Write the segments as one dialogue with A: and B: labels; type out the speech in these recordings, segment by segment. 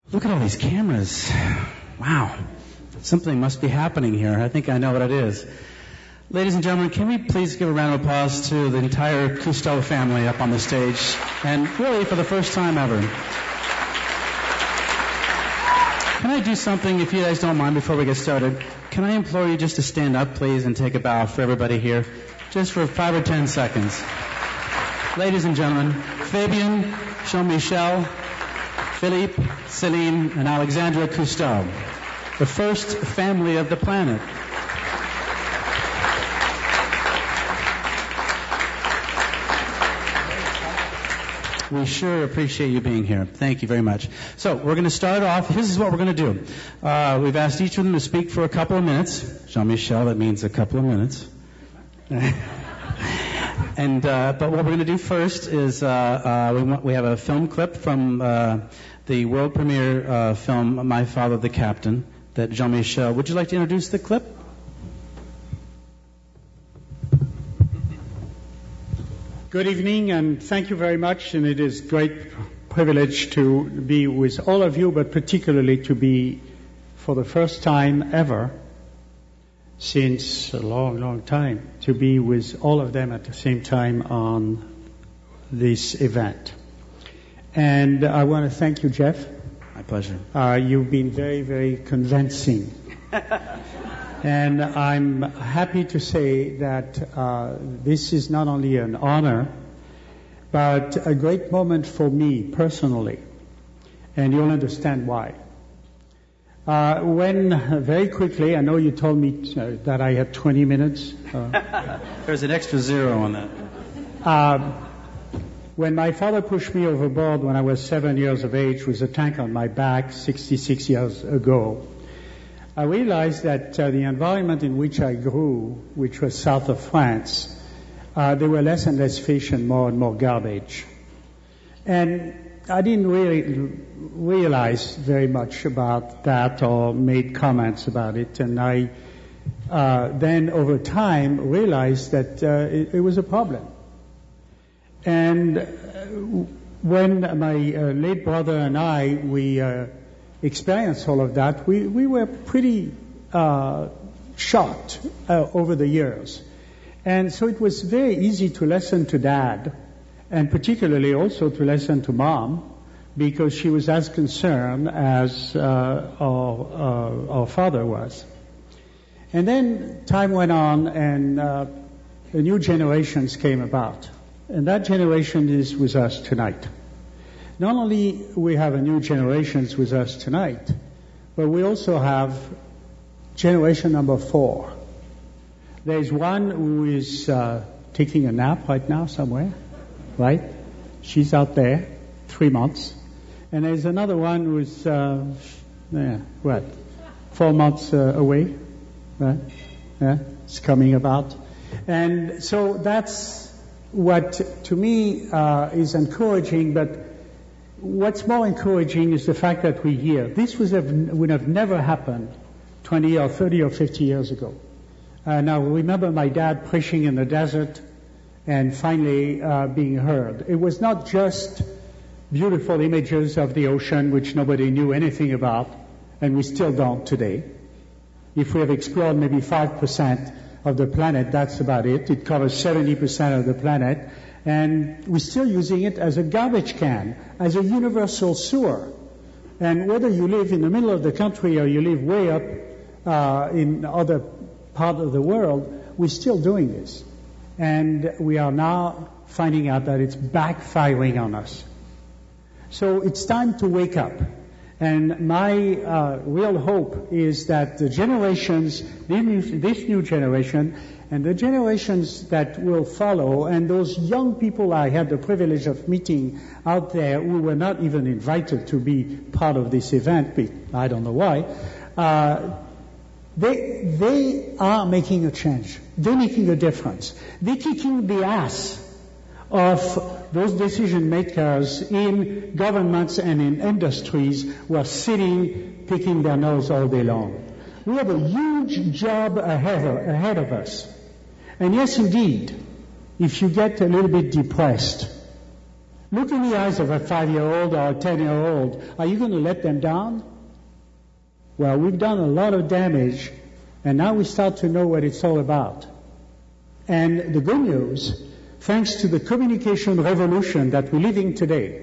A: Look at all these cameras. Wow. Something must be happening here. I think I know what it is. Ladies and gentlemen, can we please give a round of applause to the entire Cousteau family up on the stage, and really for the first time ever. Can I do something, if you guys don't mind, before we get started? Can I implore you just to stand up, please, and take a bow for everybody here, just for 5 or 10 seconds. Ladies and gentlemen, Fabien, Jean-Michel, Philippe, Céline, and Alexandra Cousteau, the first family of the planet. We sure appreciate you being here. Thank you very much. So we're going to start off. This is what we're going to do. We've asked each of them to speak for a couple of minutes. Jean-Michel, that means a couple of minutes. And but what we're going to do first is we have a film clip from the world premiere film My Father the Captain that Jean-Michel. Would you like to introduce the clip?
B: Good evening, and thank you very much. And it is a great privilege to be with all of you, but particularly to be, for the first time ever, since a long, long time, to be with all of them at the same time on this event. And I want to thank you, Jeff.
A: My pleasure.
B: You've been very, very convincing. And I'm happy to say that this is not only an honor, but a great moment for me personally. And you'll understand why. When very quickly, I know you told me that I had 20 minutes.
A: There's an extra 0 on that.
B: When my father pushed me overboard when I was 7 years of age with a tank on my back 66 years ago, I realized that the environment in which I grew, which was south of France, there were less and less fish and more garbage. And I didn't really realize very much about that or made comments about it. And I then over time realized that it was a problem. And when my late brother and we experienced all of that, we were pretty shocked over the years. And so it was very easy to listen to Dad, and particularly also to listen to Mom, because she was as concerned as our father was. And then time went on, and the new generations came about. And that generation is with us tonight. Not only we have a new generations with us tonight, but we also have generation number 4. There's one who is taking a nap right now somewhere, right? She's out there, 3 months. And there's another one who's, 4 months away, right? Yeah, it's coming about. And so that's what, to me, is encouraging, but what's more encouraging is the fact that we're here. This would have never happened 20 or 30 or 50 years ago. Now, remember my dad preaching in the desert and finally being heard. It was not just beautiful images of the ocean, which nobody knew anything about, and we still don't today. If we have explored maybe 5% of the planet, that's about it. It covers 70% of the planet. And we're still using it as a garbage can, as a universal sewer. And whether you live in the middle of the country or you live way up in other part of the world, we're still doing this. And we are now finding out that it's backfiring on us. So it's time to wake up. And my real hope is that the generations, this new generation, and the generations that will follow, and those young people I had the privilege of meeting out there who were not even invited to be part of this event, I don't know why, they are making a change. They're making a difference. They're kicking the ass of those decision makers in governments and in industries who are sitting, picking their nose all day long. We have a huge job ahead of us. And yes, indeed, if you get a little bit depressed, Look in the eyes of a 5-year-old or a 10-year-old. Are you going to let them down? Well, we've done a lot of damage, and now we start to know what it's all about. And the good news, thanks to the communication revolution that we're living today,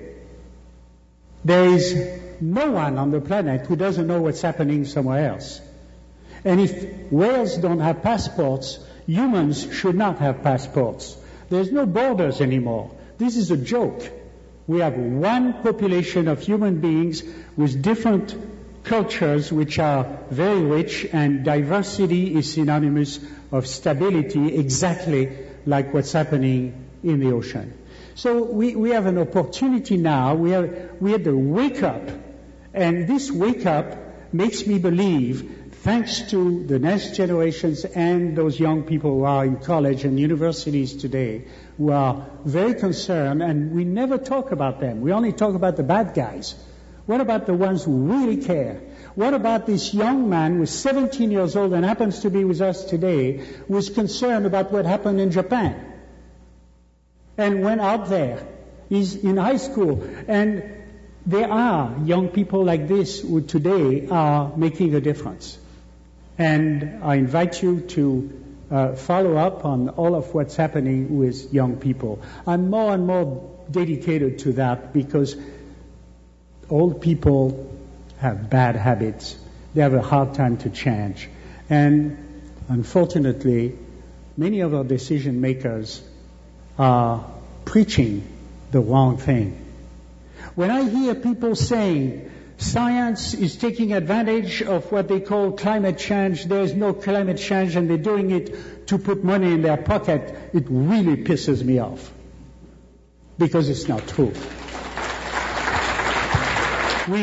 B: there is no one on the planet who doesn't know what's happening somewhere else. And if whales don't have passports, humans should not have passports. There's no borders anymore. This is a joke. We have one population of human beings with different cultures which are very rich, and diversity is synonymous of stability, exactly like what's happening in the ocean. So we have an opportunity now. We have to wake up, and this wake up makes me believe, thanks to the next generations and those young people who are in college and universities today, who are very concerned, and we never talk about them. We only talk about the bad guys. What about the ones who really care? What about this young man who is 17 years old and happens to be with us today, who is concerned about what happened in Japan and went out there? He's in high school, and there are young people like this who today are making a difference. And I invite you to follow up on all of what's happening with young people. I'm more and more dedicated to that because old people have bad habits. They have a hard time to change. And unfortunately, many of our decision makers are preaching the wrong thing. When I hear people saying science is taking advantage of what they call climate change, there is no climate change, and they're doing it to put money in their pocket, it really pisses me off. Because it's not true. We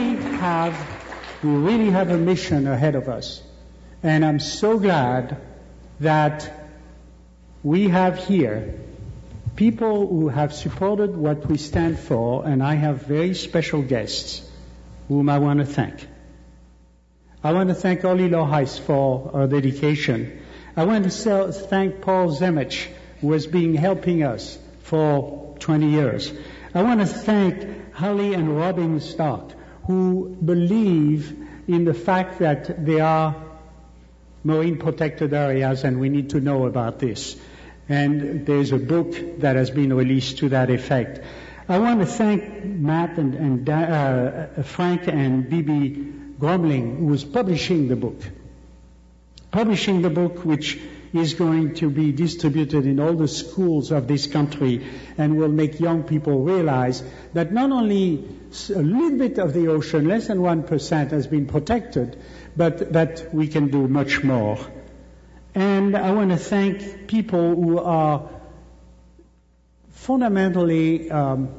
B: really have a mission ahead of us. And I'm so glad that we have here people who have supported what we stand for, and I have very special guests whom I want to thank. I want to thank Ollie Loheis for our dedication. I want to thank Paul Zemich, who has been helping us for 20 years. I want to thank Holly and Robin Stark, who believe in the fact that there are marine protected areas and we need to know about this. And there's a book that has been released to that effect. I want to thank Matt and Frank and Bibi Gromling, who is publishing the book. Publishing the book, which is going to be distributed in all the schools of this country and will make young people realize that not only a little bit of the ocean, less than 1%, has been protected, but that we can do much more. And I want to thank people who are fundamentally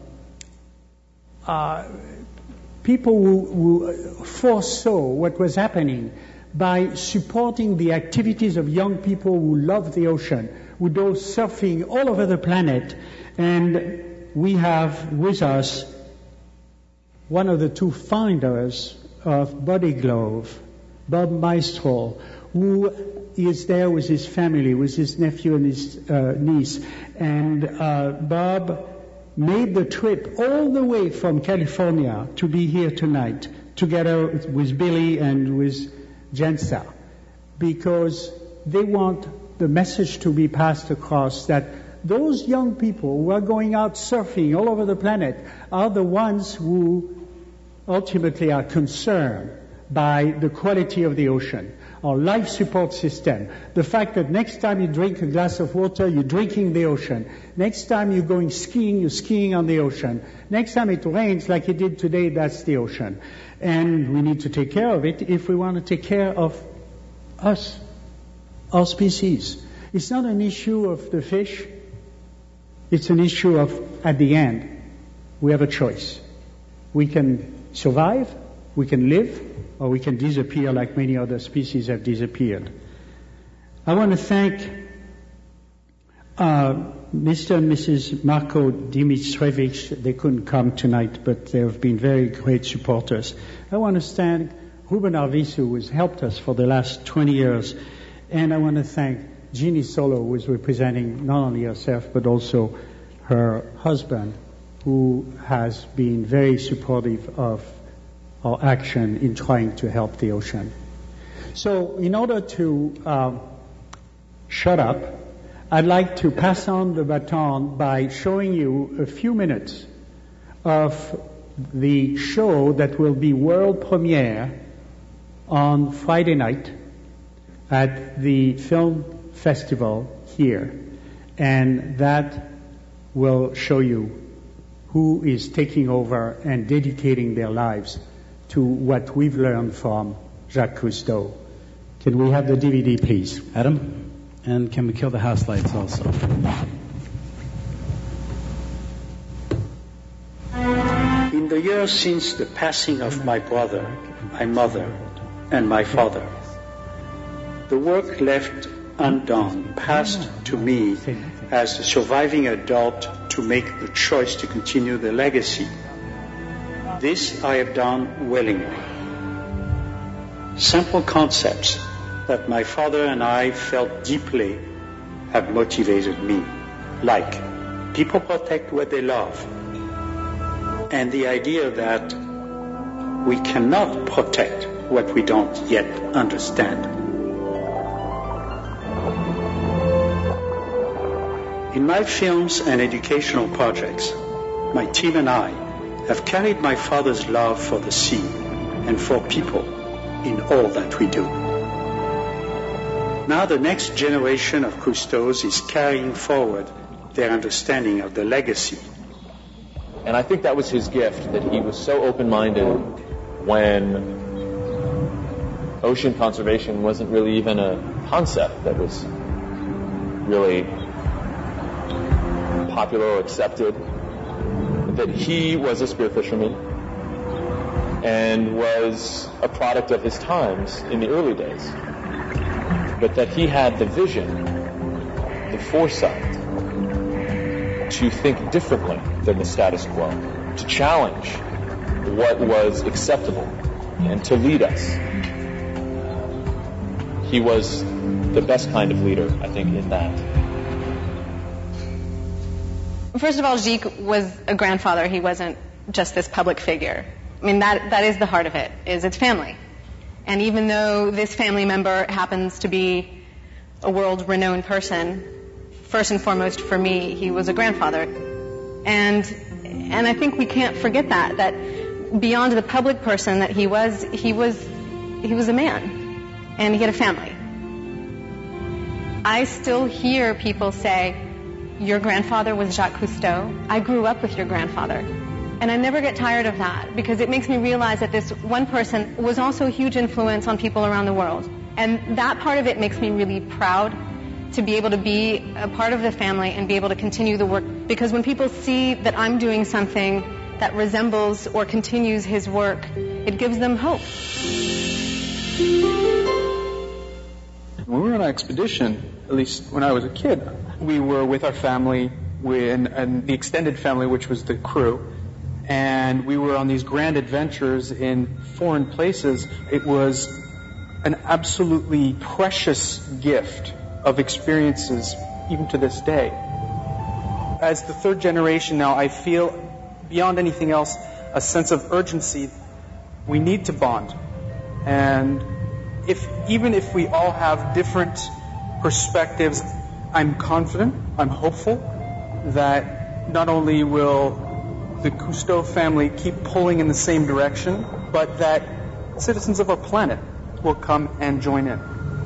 B: people who foresaw what was happening by supporting the activities of young people who love the ocean, who go surfing all over the planet. And we have with us one of the two founders of Body Glove, Bob Maestro, who is there with his family, with his nephew and his niece. And Bob made the trip all the way from California to be here tonight, together with Billy and with Jensa, because they want the message to be passed across that those young people who are going out surfing all over the planet are the ones who ultimately are concerned by the quality of the ocean, our life support system, the fact that next time you drink a glass of water, you're drinking the ocean. Next time you're going skiing, you're skiing on the ocean. Next time it rains like it did today, that's the ocean. And we need to take care of it if we want to take care of us, our species. It's not an issue of the fish. It's an issue of, at the end, we have a choice. We can survive, we can live, or we can disappear like many other species have disappeared. I want to thank Mr. and Mrs. Marko Dimitrevich. They couldn't come tonight, but they have been very great supporters. I want to thank Ruben Arvizu, who has helped us for the last 20 years. And I want to thank Jeannie Solo, who is representing not only herself, but also her husband, who has been very supportive of our action in trying to help the ocean. So in order to shut up, I'd like to pass on the baton by showing you a few minutes of the show that will be world premiere on Friday night at the film festival here. And that will show you who is taking over and dedicating their lives to what we've learned from Jacques Cousteau. Can we have the DVD, please?
A: Adam? And can we kill the house lights also?
C: In the years since the passing of my brother, my mother, and my father, the work left undone passed to me as a surviving adult to make the choice to continue the legacy. This I have done willingly. Simple concepts that my father and I felt deeply have motivated me, like people protect what they love, and the idea that we cannot protect what we don't yet understand. In my films and educational projects, my team and I have carried my father's love for the sea and for people in all that we do. Now the next generation of Cousteaus is carrying forward their understanding of the legacy.
D: And I think that was his gift, that he was so open-minded when ocean conservation wasn't really even a concept that was really popular or accepted, that he was a spearfisherman and was a product of his times in the early days, but that he had the vision, the foresight to think differently than the status quo, to challenge what was acceptable and to lead us. He was the best kind of leader, I think, in that.
E: First of all, Gilles was a grandfather. He wasn't just this public figure. I mean, that is the heart of it, is it's family. And even though this family member happens to be a world-renowned person, first and foremost for me, he was a grandfather. And I think we can't forget that beyond the public person that he was a man, and he had a family. I still hear people say, your grandfather was Jacques Cousteau. I grew up with your grandfather. And I never get tired of that, because it makes me realize that this one person was also a huge influence on people around the world. And that part of it makes me really proud to be able to be a part of the family and be able to continue the work. Because when people see that I'm doing something that resembles or continues his work, it gives them hope.
F: When we were on an expedition, at least when I was a kid, we were with our family and the extended family, which was the crew, and we were on these grand adventures in foreign places. It was an absolutely precious gift of experiences, even to this day. As the third generation now, I feel, beyond anything else, a sense of urgency. We need to bond. And even if we all have different perspectives, I'm confident, I'm hopeful that not only will the Cousteau family keep pulling in the same direction, but that citizens of our planet will come and join in.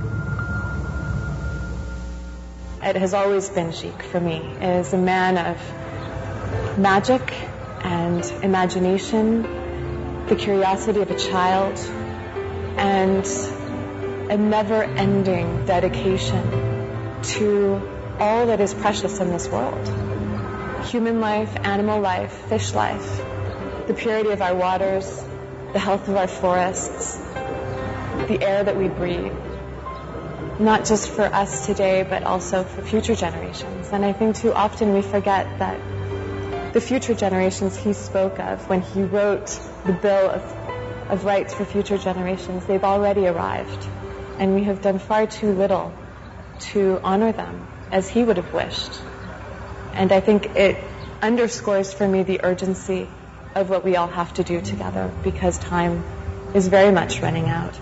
G: It has always been Gilles for me. It is a man of magic and imagination, the curiosity of a child, and a never-ending dedication to all that is precious in this world. Human life, animal life, fish life, the purity of our waters, the health of our forests, the air that we breathe, not just for us today, but also for future generations. And I think too often we forget that the future generations he spoke of when he wrote the Bill of Rights for Future Generations, they've already arrived. And we have done far too little to honor them as he would have wished. And I think underscores for me the urgency of what we all have to do together, because time is very much running out.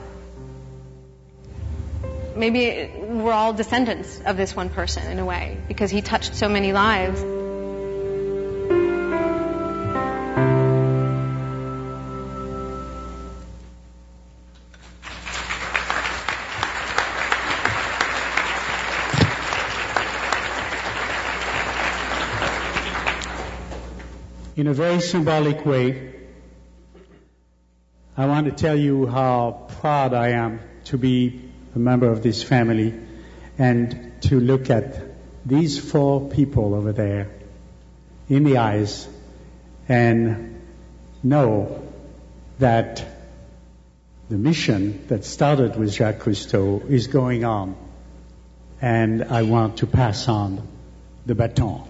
E: Maybe we're all descendants of this one person in a way, because he touched so many lives.
B: In a very symbolic way, I want to tell you how proud I am to be a member of this family and to look at these 4 people over there in the eyes and know that the mission that started with Jacques Cousteau is going on, and I want to pass on the baton.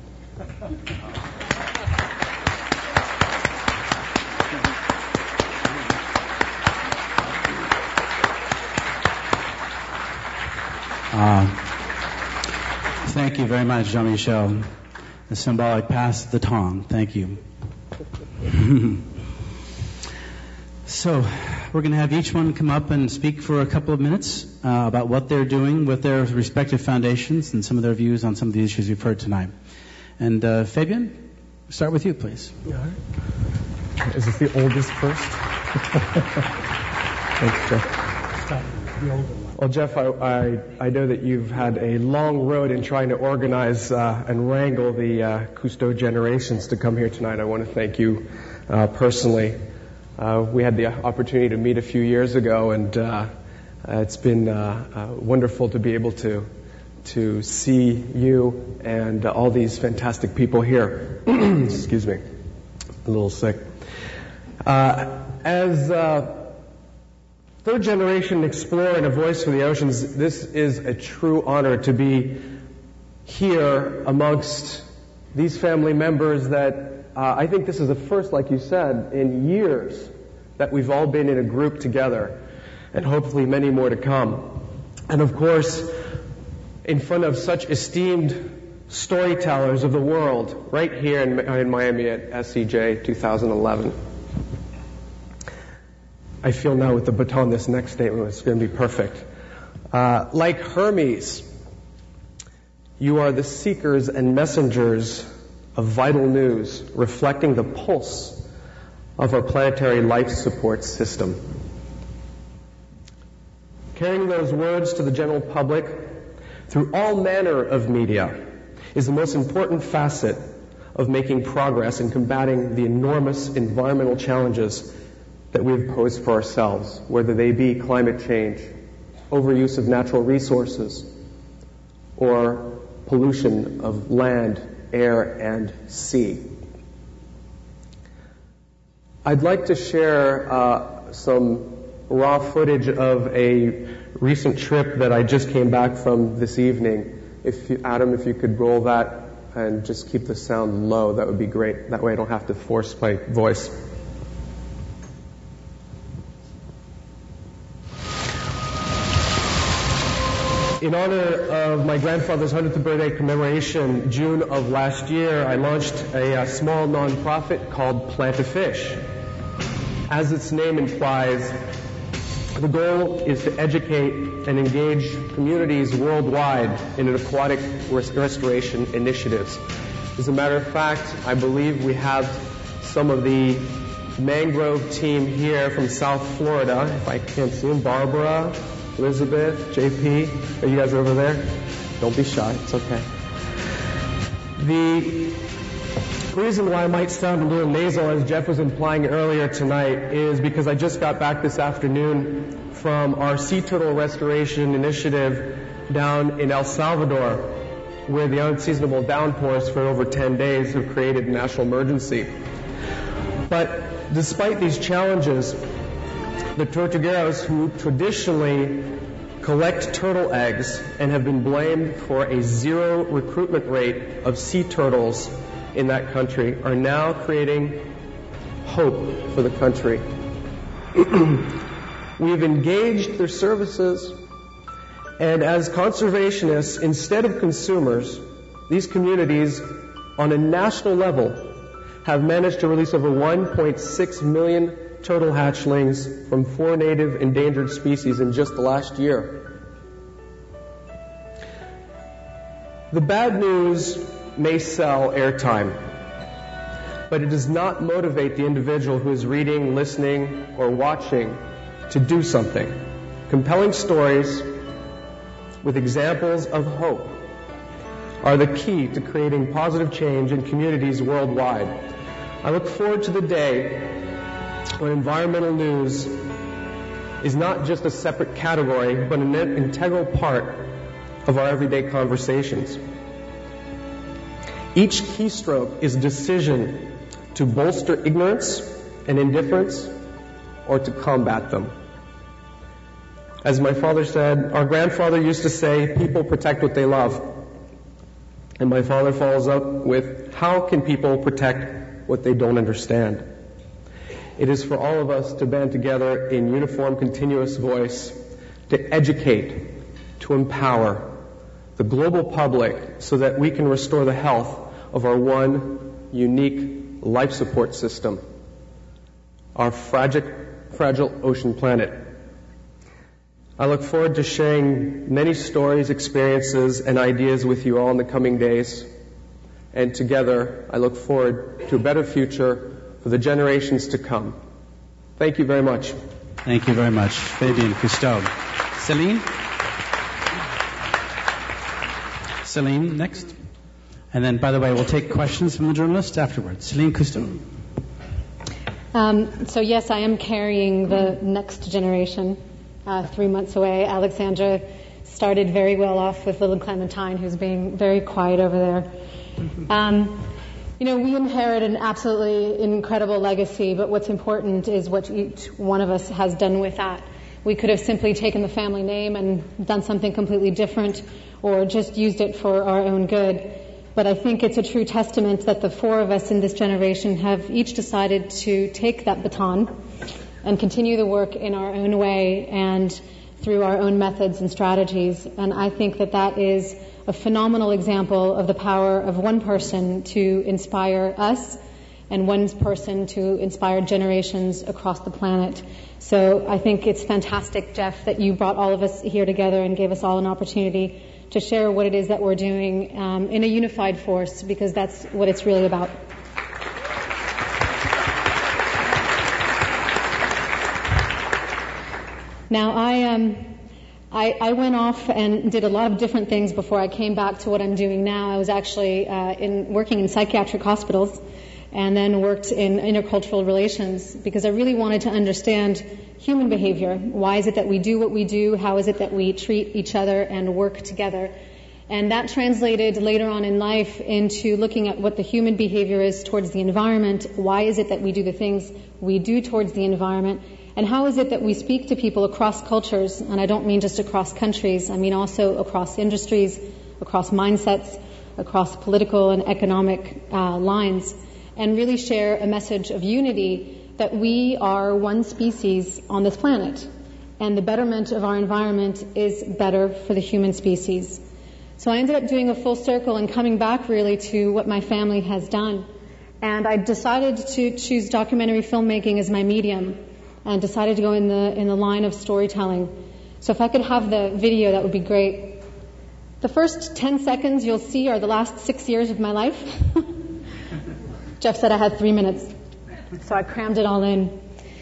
A: Thank you very much, Jean-Michel. The symbolic pass the baton. Thank you. So, we're going to have each one come up and speak for a couple of minutes about what they're doing with their respective foundations and some of their views on some of the issues we've heard tonight. And Fabian, start with you, please.
H: Is this the oldest first? Thanks, Jeff. Well, Jeff, I know that you've had a long road in trying to organize and wrangle the Cousteau generations to come here tonight. I want to thank you personally. We had the opportunity to meet a few years ago, and it's been wonderful to be able to see you and all these fantastic people here. Excuse me, a little sick. As third generation explorer and a voice for the oceans, this is a true honor to be here amongst these family members that I think this is the first, like you said, in years that we've all been in a group together, and hopefully many more to come. And of course, in front of such esteemed storytellers of the world, right here in Miami at SCJ 2011. I feel now with the baton, this next statement is going to be perfect. Like Hermes, you are the seekers and messengers of vital news, reflecting the pulse of our planetary life support system. Carrying those words to the general public through all manner of media is the most important facet of making progress in combating the enormous environmental challenges that we've posed for ourselves, whether they be climate change, overuse of natural resources, or pollution of land, air, and sea. I'd like to share some raw footage of a recent trip that I just came back from this evening. Adam, if you could roll that and just keep the sound low, that would be great. That way I don't have to force my voice. In honor of my grandfather's 100th birthday commemoration, June of last year, I launched a small nonprofit called Plant a Fish. As its name implies, the goal is to educate and engage communities worldwide in an aquatic restoration initiatives. As a matter of fact, I believe we have some of the mangrove team here from South Florida. If I can't see them, Barbara, Elizabeth, JP, are you guys over there? Don't be shy, it's okay. The reason why I might sound a little nasal, as Jeff was implying earlier tonight, is because I just got back this afternoon from our sea turtle restoration initiative down in El Salvador, where the unseasonable downpours for over 10 days have created a national emergency. But despite these challenges, the tortugueros, who traditionally collect turtle eggs and have been blamed for a zero recruitment rate of sea turtles in that country, are now creating hope for the country. We've engaged their services, and as conservationists, instead of consumers, these communities on a national level have managed to release over 1.6 million turtle hatchlings from 4 native endangered species in just the last year. The bad news may sell airtime, but it does not motivate the individual who is reading, listening, or watching to do something. Compelling stories with examples of hope are the key to creating positive change in communities worldwide. I look forward to the day when environmental news is not just a separate category, but an integral part of our everyday conversations. Each keystroke is a decision to bolster ignorance and indifference or to combat them. As my father said, our grandfather used to say, people protect what they love. And my father follows up with, how can people protect what they don't understand? It is for all of us to band together in uniform, continuous voice to educate, to empower the global public so that we can restore the health of our one unique life support system, our fragile ocean planet. I look forward to sharing many stories, experiences, and ideas with you all in the coming days. And together, I look forward to a better future for the generations to come. Thank you very much.
A: Thank you very much, Fabien Cousteau. Celine, next. And then, by the way, we'll take questions from the journalists afterwards. Celine Cousteau.
E: So yes, I am carrying the next generation. 3 months away. Alexandra started very well off with little Clementine, who's being very quiet over there. We inherit an absolutely incredible legacy, but what's important is what each one of us has done with that. We could have simply taken the family name and done something completely different, or just used it for our own good. But I think it's a true testament that the 4 of us in this generation have each decided to take that baton and continue the work in our own way and through our own methods and strategies. And I think that that is a phenomenal example of the power of one person to inspire us and one person to inspire generations across the planet. So I think it's fantastic, Jeff, that you brought all of us here together and gave us all an opportunity to share what it is that we're doing in a unified force, because that's what it's really about. Now, I went off and did a lot of different things before I came back to what I'm doing now. I was actually working in psychiatric hospitals and then worked in intercultural relations because I really wanted to understand human behavior. Why is it that we do what we do? How is it that we treat each other and work together? And that translated later on in life into looking at what the human behavior is towards the environment. Why is it that we do the things we do towards the environment? And how is it that we speak to people across cultures? And I don't mean just across countries. I mean also across industries, across mindsets, across political and economic lines, and really share a message of unity that we are one species on this planet. And the betterment of our environment is better for the human species. So I ended up doing a full circle and coming back really to what my family has done. And I decided to choose documentary filmmaking as my medium, and decided to go in the line of storytelling. So if I could have the video, that would be great. The first 10 seconds you'll see are the last 6 years of my life. Jeff said I had 3 minutes, so I crammed it all in.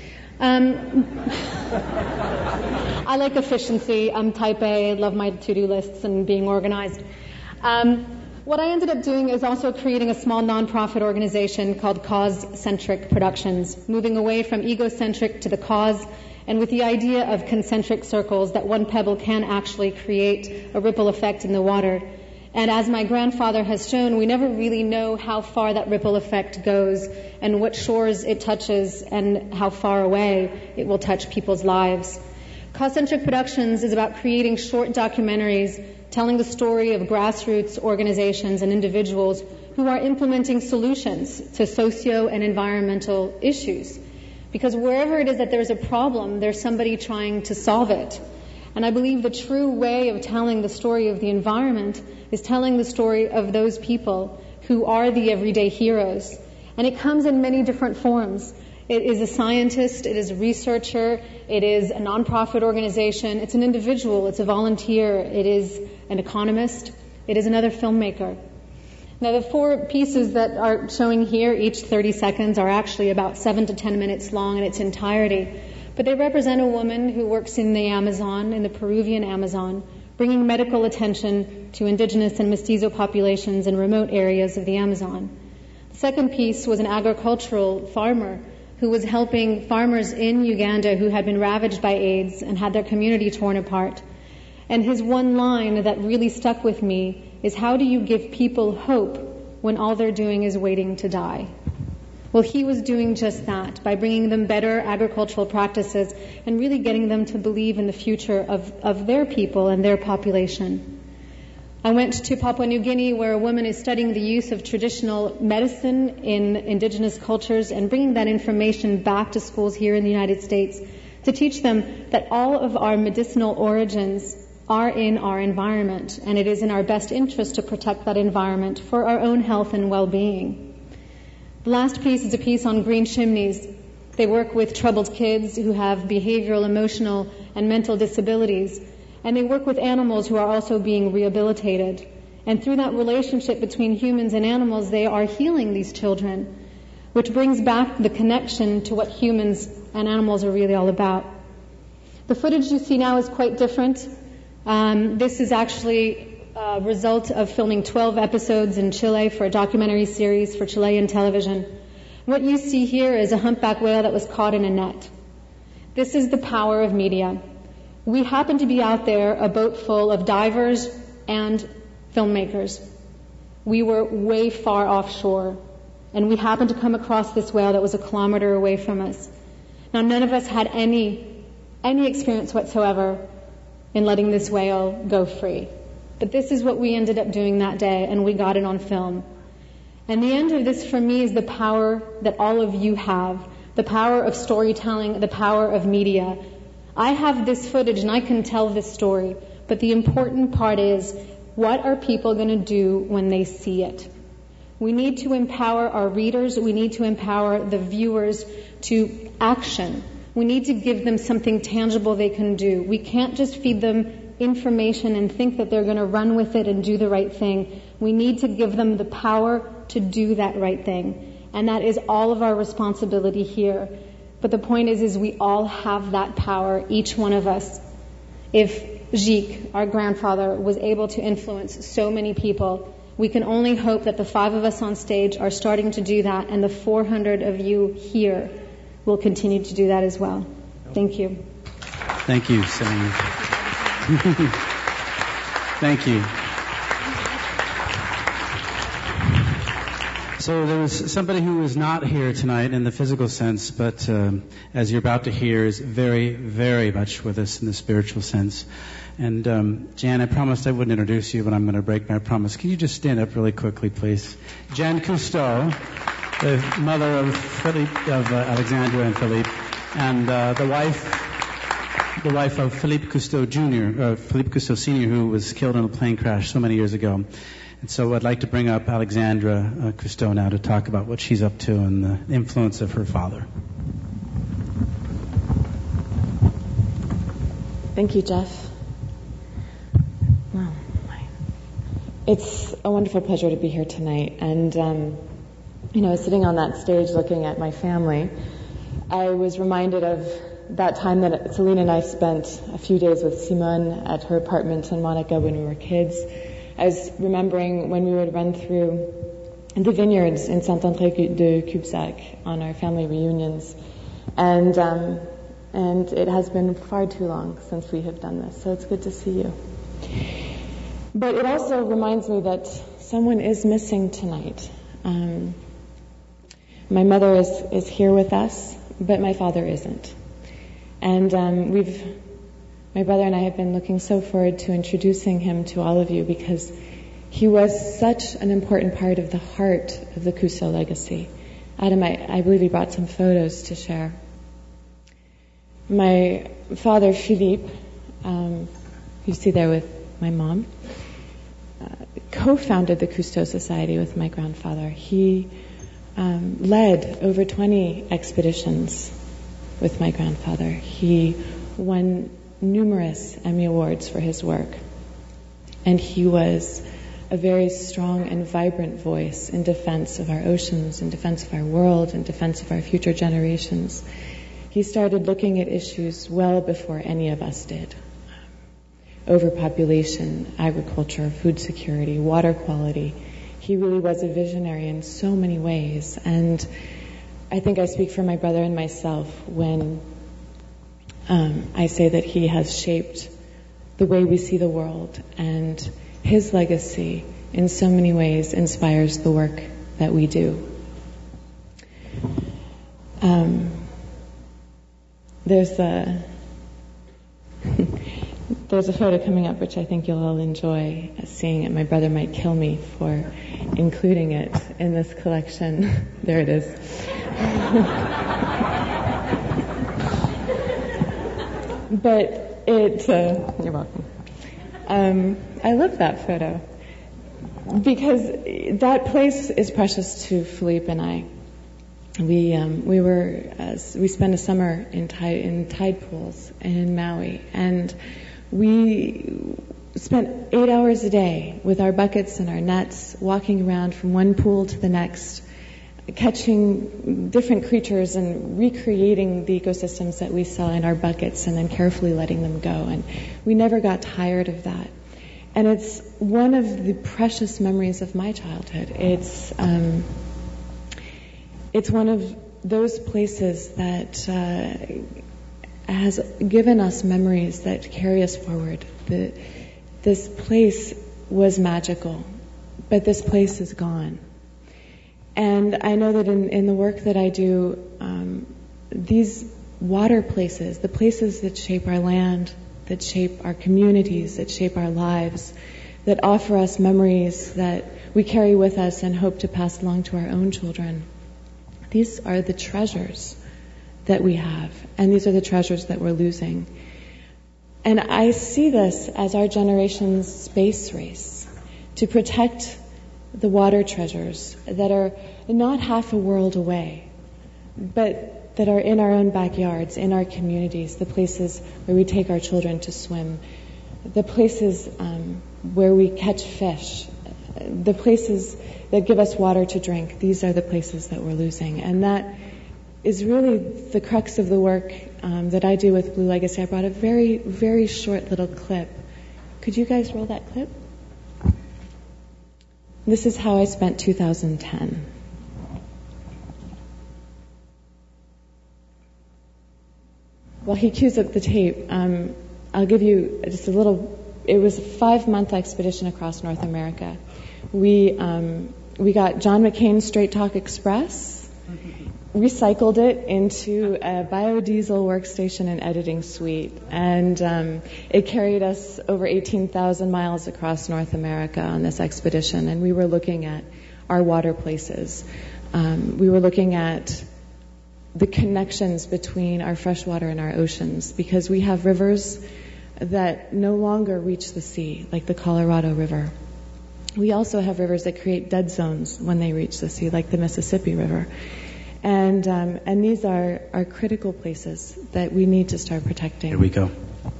E: I like efficiency. I'm type A, I love my to-do lists and being organized. What I ended up doing is also creating a small nonprofit organization called Cause-Centric Productions, moving away from egocentric to the cause, and with the idea of concentric circles, that one pebble can actually create a ripple effect in the water. And as my grandfather has shown, we never really know how far that ripple effect goes and what shores it touches and how far away it will touch people's lives. Cause-Centric Productions is about creating short documentaries telling the story of grassroots organizations and individuals who are implementing solutions to socio and environmental issues. Because wherever it is that there's a problem, there's somebody trying to solve it. And I believe the true way of telling the story of the environment is telling the story of those people who are the everyday heroes. And it comes in many different forms. It is a scientist, it is a researcher, it is a nonprofit organization, it's an individual, it's a volunteer, it is an economist, it is another filmmaker. Now the 4 pieces that are showing here, each 30 seconds, are actually about 7 to 10 minutes long in its entirety. But they represent a woman who works in the Amazon, in the Peruvian Amazon, bringing medical attention to indigenous and mestizo populations in remote areas of the Amazon. The second piece was an agricultural farmer who was helping farmers in Uganda who had been ravaged by AIDS and had their community torn apart. And his one line that really stuck with me is, how do you give people hope when all they're doing is waiting to die? Well, he was doing just that by bringing them better agricultural practices and really getting them to believe in the future of their people and their population. I went to Papua New Guinea, where a woman is studying the use of traditional medicine in indigenous cultures and bringing that information back to schools here in the United States to teach them that all of our medicinal origins are in our environment, and it is in our best interest to protect that environment for our own health and well-being. The last piece is a piece on green chimneys. They work with troubled kids who have behavioral, emotional, and mental disabilities. And they work with animals who are also being rehabilitated. And through that relationship between humans and animals, they are healing these children, which brings back the connection to what humans and animals are really all about. The footage you see now is quite different. This is actually a result of filming 12 episodes in Chile for a documentary series for Chilean television. What you see here is a humpback whale that was caught in a net. This is the power of media. We happen to be out there, a boat full of divers and filmmakers. We were way far offshore, and we happened to come across this whale that was a kilometer away from us. Now, none of us had any experience whatsoever in letting this whale go free. But this is what we ended up doing that day, and we got it on film. And the end of this for me is the power that all of you have, the power of storytelling, the power of media. I have this footage and I can tell this story, but the important part is, what are people going to do when they see it? We need to empower our readers. We need to empower the viewers to action. We need to give them something tangible they can do. We can't just feed them information and think that they're going to run with it and do the right thing. We need to give them the power to do that right thing. And that is all of our responsibility here. But the point is we all have that power, each one of us. If Gic, our grandfather, was able to influence so many people, we can only hope that the 5 of us on stage are starting to do that, and the 400 of you here will continue to do that as well. Thank you.
A: Thank you, Celine. Thank you. So there was somebody who was not here tonight in the physical sense, but as you're about to hear, is very, very much with us in the spiritual sense. And Jan, I promised I wouldn't introduce you, but I'm going to break my promise. Can you just stand up really quickly, please? Jan Cousteau, the mother of Alexandra and Philippe, and the wife of Philippe Cousteau Jr., Philippe Cousteau Sr., who was killed in a plane crash so many years ago. And so I'd like to bring up Alexandra Cousteau now to talk about what she's up to and the influence of her father.
G: Thank you, Jeff. Wow. It's a wonderful pleasure to be here tonight. And, sitting on that stage looking at my family, I was reminded of that time that Celine and I spent a few days with Simone at her apartment in Monaco when we were kids. I was remembering when we would run through the vineyards in Saint-André de Cubzac on our family reunions. And it has been far too long since we have done this, so it's good to see you. But it also reminds me that someone is missing tonight. My mother is here with us, but my father isn't. And my brother and I have been looking so forward to introducing him to all of you because he was such an important part of the heart of the Cousteau legacy. Adam, I believe he brought some photos to share. My father, Philippe, you see there with my mom, co-founded the Cousteau Society with my grandfather. He led over 20 expeditions with my grandfather. He won numerous Emmy Awards for his work. And he was a very strong and vibrant voice in defense of our oceans, in defense of our world, in defense of our future generations. He started looking at issues well before any of us did. Overpopulation, agriculture, food security, water quality. He really was a visionary in so many ways. And I think I speak for my brother and myself when I say that he has shaped the way we see the world, and his legacy in so many ways inspires the work that we do. There's a photo coming up which I think you'll all enjoy seeing it. My brother might kill me for including it in this collection. There it is. But you're welcome. I love that photo because that place is precious to Philippe and I. We spent a summer in tide pools in Maui, and we spent 8 hours a day with our buckets and our nets, walking around from one pool to the next, catching different creatures and recreating the ecosystems that we saw in our buckets and then carefully letting them go. And we never got tired of that. And it's one of the precious memories of my childhood. It's one of those places that has given us memories that carry us forward. This place was magical, but this place is gone. And I know that in the work that I do, these water places, the places that shape our land, that shape our communities, that shape our lives, that offer us memories that we carry with us and hope to pass along to our own children, these are the treasures that we have, and these are the treasures that we're losing. And I see this as our generation's space race to protect the water treasures that are not half a world away, but that are in our own backyards, in our communities, the places where we take our children to swim, the places where we catch fish, the places that give us water to drink. These are the places that we're losing. And that is really the crux of the work that I do with Blue Legacy. I brought a very, very short little clip. Could you guys roll that clip? This is how I spent 2010. While he cues up the tape, I'll give you just a little. It was a 5-month expedition across North America. We got John McCain's Straight Talk Express, recycled it into a biodiesel workstation and editing suite, and it carried us over 18,000 miles across North America on this expedition. And we were looking at our water places. We were looking at the connections between our freshwater and our oceans, because we have rivers that no longer reach the sea, like the Colorado River. We also have rivers that create dead zones when they reach the sea, like the Mississippi River. And these are critical places that we need to start protecting.
A: Here we go.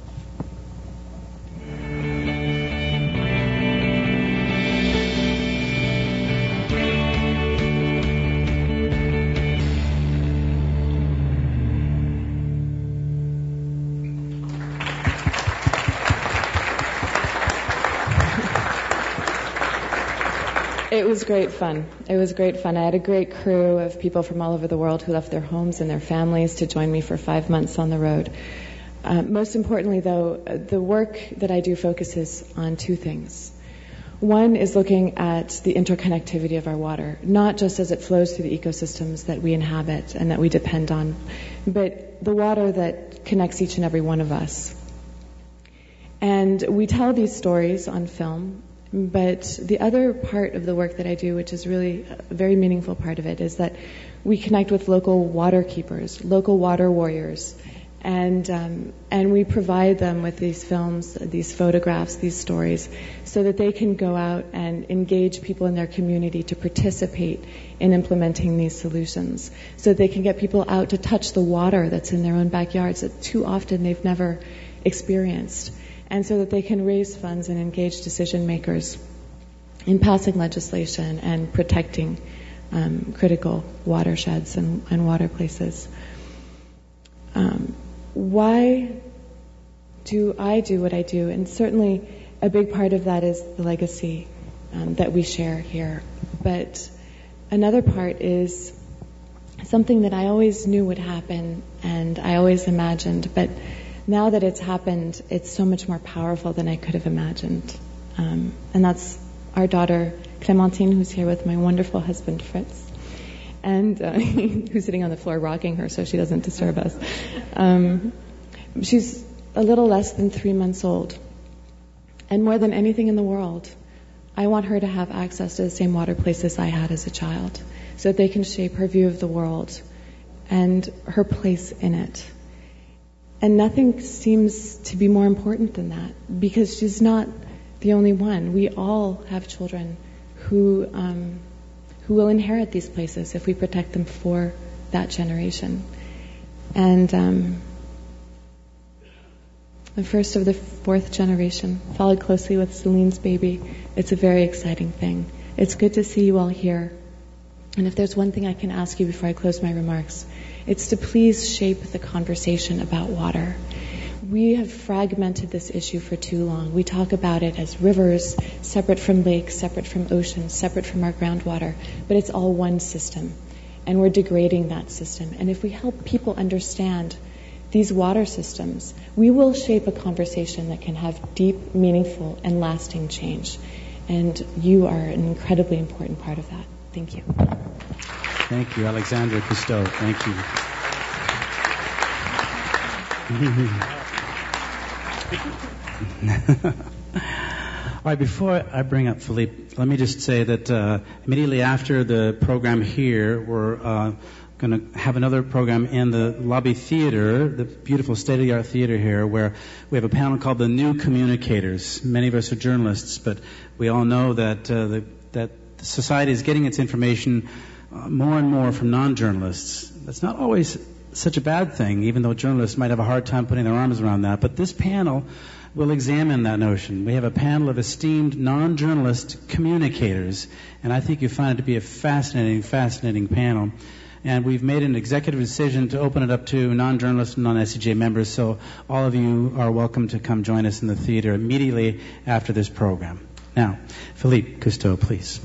G: It was great fun. It was great fun. I had a great crew of people from all over the world who left their homes and their families to join me for 5 months on the road. Most importantly, though, the work that I do focuses on 2 things. One is looking at the interconnectivity of our water, not just as it flows through the ecosystems that we inhabit and that we depend on, but the water that connects each and every one of us. And we tell these stories on film. But the other part of the work that I do, which is really a very meaningful part of it, is that we connect with local water keepers, local water warriors, And we provide them with these films, these photographs, these stories, so that they can go out and engage people in their community to participate in implementing these solutions, so that they can get people out to touch the water that's in their own backyards that too often they've never experienced, and so that they can raise funds and engage decision makers in passing legislation and protecting critical watersheds and water places. Why do I do what I do? And certainly a big part of that is the legacy that we share here. But another part is something that I always knew would happen and I always imagined. But now that it's happened, it's so much more powerful than I could have imagined. And that's our daughter, Clementine, who's here with my wonderful husband, Fritz. And who's sitting on the floor rocking her so she doesn't disturb us. She's a little less than 3 months old. And more than anything in the world, I want her to have access to the same water places I had as a child, so that they can shape her view of the world and her place in it. And nothing seems to be more important than that, because she's not the only one. We all have children who will inherit these places if we protect them for that generation. And the first of the fourth generation, followed closely with Celine's baby. It's a very exciting thing. It's good to see you all here. And if there's one thing I can ask you before I close my remarks, it's to please shape the conversation about water. We have fragmented this issue for too long. We talk about it as rivers, separate from lakes, separate from oceans, separate from our groundwater, but it's all one system, and we're degrading that system. And if we help people understand these water systems, we will shape a conversation that can have deep, meaningful, and lasting change. And you are an incredibly important part of that. Thank you.
A: Thank you, Alexandra Cousteau. Thank you. All right, before I bring up Philippe, let me just say that immediately after the program here, we're going to have another program in the Lobby Theater, the beautiful state-of-the-art theater here, where we have a panel called The New Communicators. Many of us are journalists, but we all know that that society is getting its information more and more from non-journalists. That's not always such a bad thing, even though journalists might have a hard time putting their arms around that. But this panel will examine that notion. We have a panel of esteemed non-journalist communicators, and I think you find it to be a fascinating panel. And we've made an executive decision to open it up to non-journalists and non-SCJ members, so all of you are welcome to come join us in the theater immediately after this program. Now, Philippe Cousteau, please.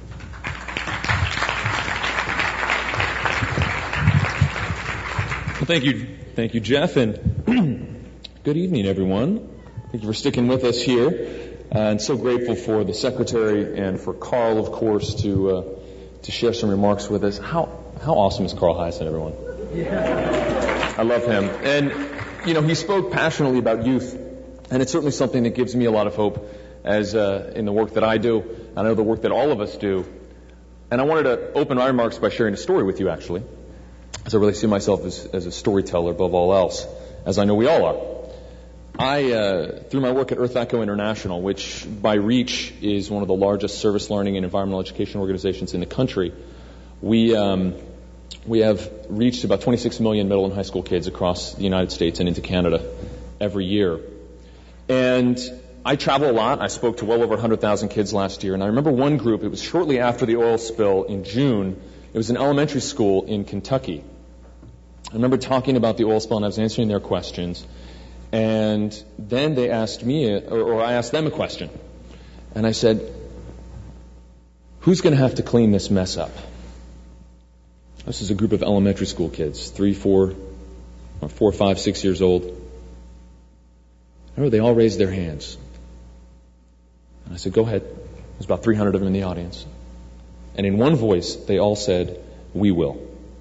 D: Well, thank you, Jeff, and good evening, everyone. Thank you for sticking with us here, and so grateful for the secretary and for Carl, of course, to share some remarks with us. How awesome is Carl Hiaasen, everyone? Yeah. I love him, and he spoke passionately about youth, and it's certainly something that gives me a lot of hope as in the work that I do. I know the work that all of us do, and I wanted to open my remarks by sharing a story with you, actually. As I really see myself as a storyteller above all else, as I know we all are. Through my work at Earth Echo International, which by reach is one of the largest service learning and environmental education organizations in the country, we have reached about 26 million middle and high school kids across the United States and into Canada every year. And I travel a lot. I spoke to well over 100,000 kids last year. And I remember one group, it was shortly after the oil spill in June. It was an elementary school in Kentucky. I remember talking about the oil spill, and I was answering their questions. And then they asked me, or I asked them a question. And I said, who's going to have to clean this mess up? This is a group of elementary school kids, 3, 4, 5, 6 years old. I remember they all raised their hands. And I said, go ahead. There's about 300 of them in the audience. And in one voice, they all said, we will.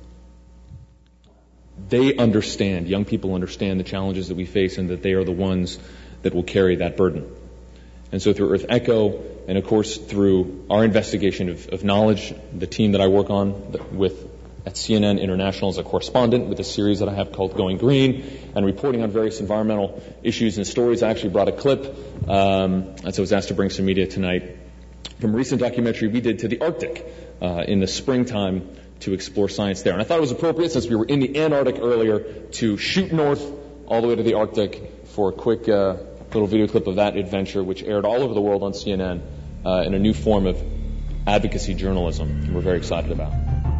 D: They understand, young people understand the challenges that we face and that they are the ones that will carry that burden. And so through Earth Echo, and of course through our investigation of knowledge, the team that I work on with at CNN International as a correspondent with a series that I have called Going Green, and reporting on various environmental issues and stories. I actually brought a clip, as I was asked to bring some media tonight, from a recent documentary we did to the Arctic in the springtime to explore science there. And I thought it was appropriate, since we were in the Antarctic earlier, to shoot north all the way to the Arctic for a quick little video clip of that adventure, which aired all over the world on CNN in a new form of advocacy journalism we're very excited about.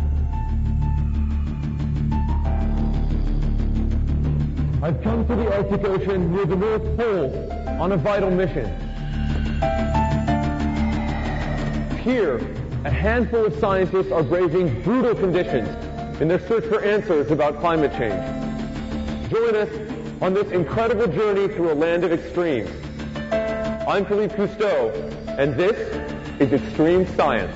I: I've come to the Arctic Ocean near the North Pole on a vital mission. Here, a handful of scientists are braving brutal conditions in their search for answers about climate change. Join us on this incredible journey through a land of extremes. I'm Philippe Cousteau, and this is Extreme Science.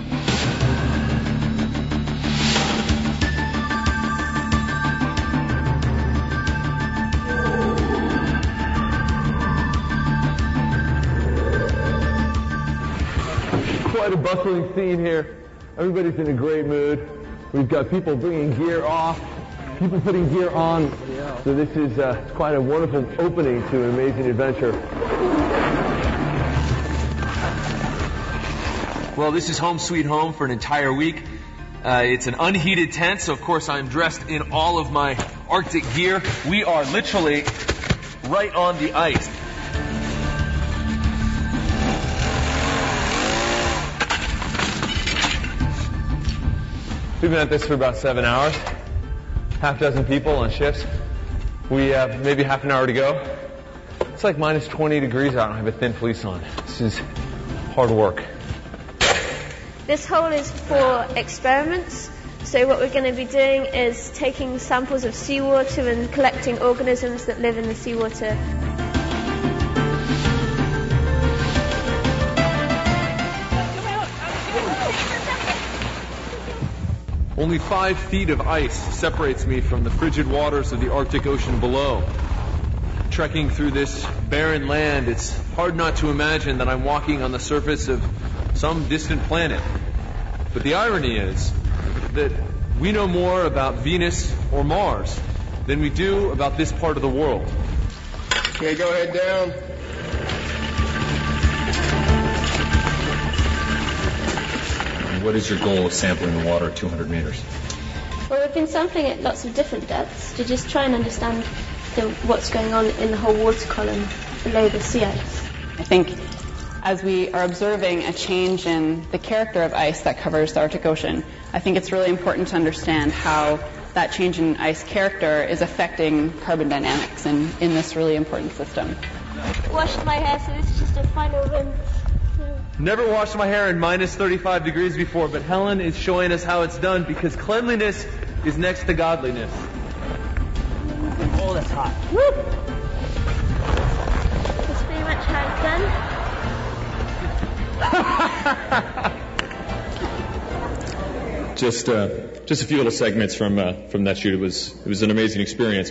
I: Quite a bustling scene here. Everybody's in a great mood. We've got people bringing gear off, people putting gear on. So this is quite a wonderful opening to an amazing adventure.
J: Well, this is home sweet home for an entire week. It's an unheated tent, so of course I'm dressed in all of my Arctic gear. We are literally right on the ice.
I: We've been at this for about 7 hours. Half dozen people on shifts. We have maybe half an hour to go. It's like minus 20 degrees out and I have a thin fleece on. This is hard work.
K: This hole is for experiments. So what we're going to be doing is taking samples of seawater and collecting organisms that live in the seawater.
J: Only 5 feet of ice separates me from the frigid waters of the Arctic Ocean below. Trekking through this barren land, it's hard not to imagine that I'm walking on the surface of some distant planet. But the irony is that we know more about Venus or Mars than we do about this part of the world.
I: Okay, go ahead down.
D: What is your goal of sampling the water at 200 meters?
K: Well, we've been sampling at lots of different depths to just try and understand what's going on in the whole water column below the sea ice.
L: I think as we are observing a change in the character of ice that covers the Arctic Ocean, I think it's really important to understand how that change in ice character is affecting carbon dynamics in this really important system.
K: Washed my hair, so this is just a final rinse.
J: Never washed my hair in minus 35 degrees before, but Helen is showing us how it's done because cleanliness is next to godliness.
K: Oh, that's hot. Woo! That's pretty much how it's done.
D: Just a few little segments from that shoot. It was an amazing experience.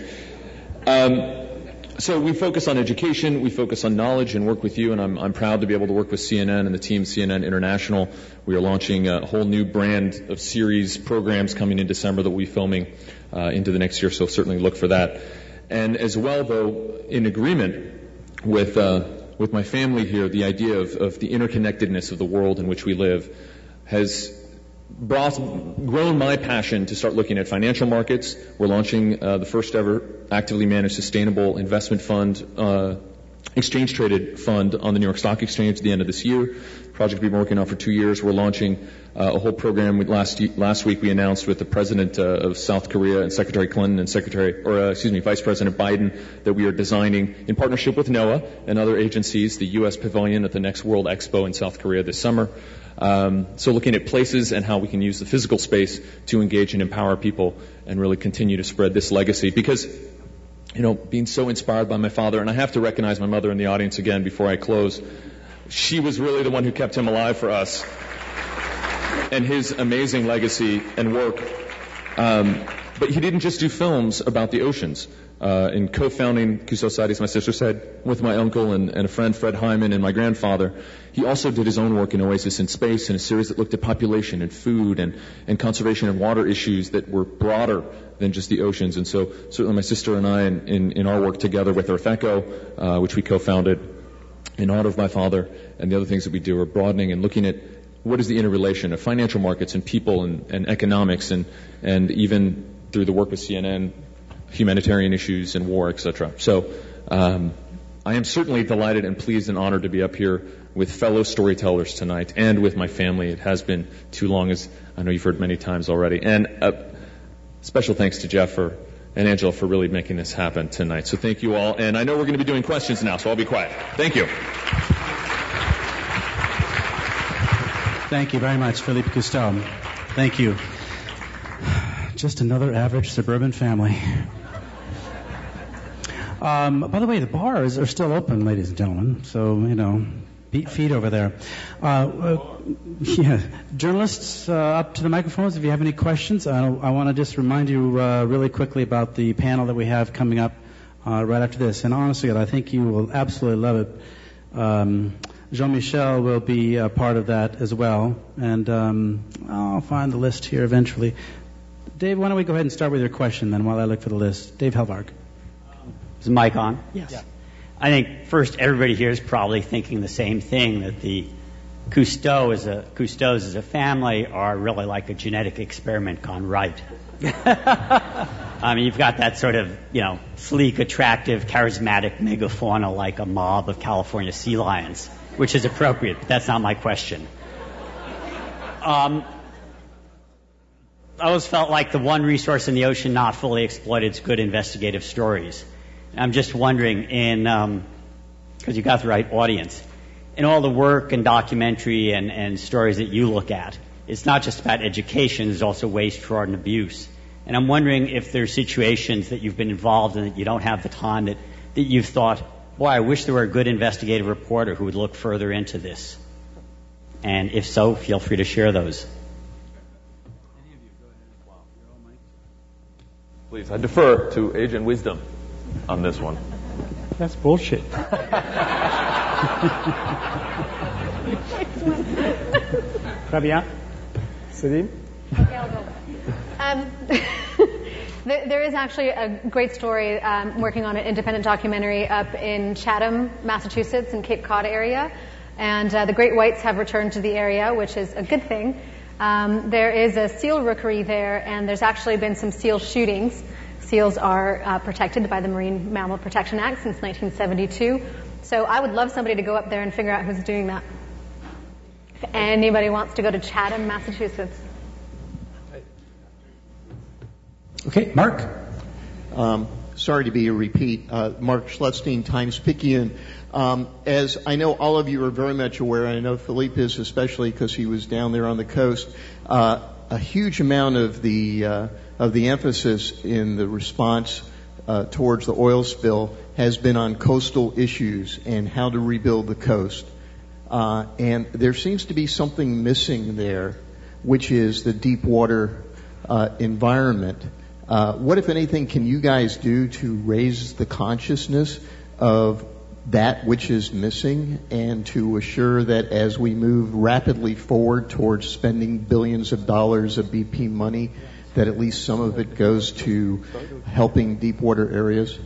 D: So we focus on education, we focus on knowledge and work with you, and I'm proud to be able to work with CNN and the team CNN International. We are launching a whole new brand of series programs coming in December that we'll be filming into the next year, so certainly look for that. And as well, though, in agreement with my family here, the idea of the interconnectedness of the world in which we live has grown my passion to start looking at financial markets. We're launching the first ever actively managed sustainable investment fund, exchange traded fund on the New York Stock Exchange at the end of this year. Project we've been working on for 2 years. We're launching a whole program. Last week we announced with the president of South Korea and Secretary Clinton and Vice President Biden that we are designing, in partnership with NOAA and other agencies, the U.S. Pavilion at the next World Expo in South Korea this summer. So looking at places and how we can use the physical space to engage and empower people and really continue to spread this legacy. Because, being so inspired by my father, and I have to recognize my mother in the audience again before I close, she was really the one who kept him alive for us. And his amazing legacy and work But he didn't just do films about the oceans. In co-founding Cousteau Society, as my sister said, with my uncle and a friend, Fred Hyman, and my grandfather, he also did his own work in Oasis in Space, in a series that looked at population and food and conservation and water issues that were broader than just the oceans. And so certainly my sister and I, in our work together with Earth Echo, which we co-founded in honor of my father, and the other things that we do are broadening and looking at what is the interrelation of financial markets and people and economics and even through the work with CNN, humanitarian issues and war, etc. So I am certainly delighted and pleased and honored to be up here with fellow storytellers tonight and with my family. It has been too long, as I know you've heard many times already. And special thanks to Jeff and Angela for really making this happen tonight. So thank you all. And I know we're going to be doing questions now, so I'll be quiet. Thank you.
A: Thank you very much, Philippe Cousteau. Thank you. Just another average suburban family. By the way, the bars are still open, ladies and gentlemen. So, beat feet over there. Journalists, up to the microphones if you have any questions. I want to just remind you really quickly about the panel that we have coming up right after this. And honestly, I think you will absolutely love it. Jean-Michel will be a part of that as well. And I'll find the list here eventually. Dave, why don't we go ahead and start with your question then while I look for the list. Dave Helvarg.
M: Is the mic on?
A: Yes. Yeah.
M: I think first everybody here is probably thinking the same thing, that the Cousteaus as a family are really like a genetic experiment gone right. I mean, you've got that sort of, sleek, attractive, charismatic megafauna like a mob of California sea lions, which is appropriate, but that's not my question. I always felt like the one resource in the ocean not fully exploited is good investigative stories. And I'm just wondering, because you got the right audience, in all the work and documentary and stories that you look at, it's not just about education, there's also waste, fraud, and abuse. And I'm wondering if there's situations that you've been involved in that you don't have the time that you've thought, boy, I wish there were a good investigative reporter who would look further into this. And if so, feel free to share those.
J: Please, I defer to age and wisdom on this one.
B: That's bullshit. Fabien? Celine?
E: Okay, I'll go. There is actually a great story working on an independent documentary up in Chatham, Massachusetts, in Cape Cod area. And the great whites have returned to the area, which is a good thing. There is a seal rookery there, and there's actually been some seal shootings. Seals are protected by the Marine Mammal Protection Act since 1972. So I would love somebody to go up there and figure out who's doing that. If anybody wants to go to Chatham, Massachusetts.
A: Okay, Mark.
N: Sorry to be a repeat. Mark Schletzstein, Times-Picayune. As I know all of you are very much aware, and I know Philippe is especially because he was down there on the coast, a huge amount of the emphasis in the response towards the oil spill has been on coastal issues and how to rebuild the coast. And there seems to be something missing there, which is the deep water environment. What, if anything, can you guys do to raise the consciousness of that which is missing and to assure that as we move rapidly forward towards spending billions of dollars of BP money, that at least some of it goes to helping deep water areas?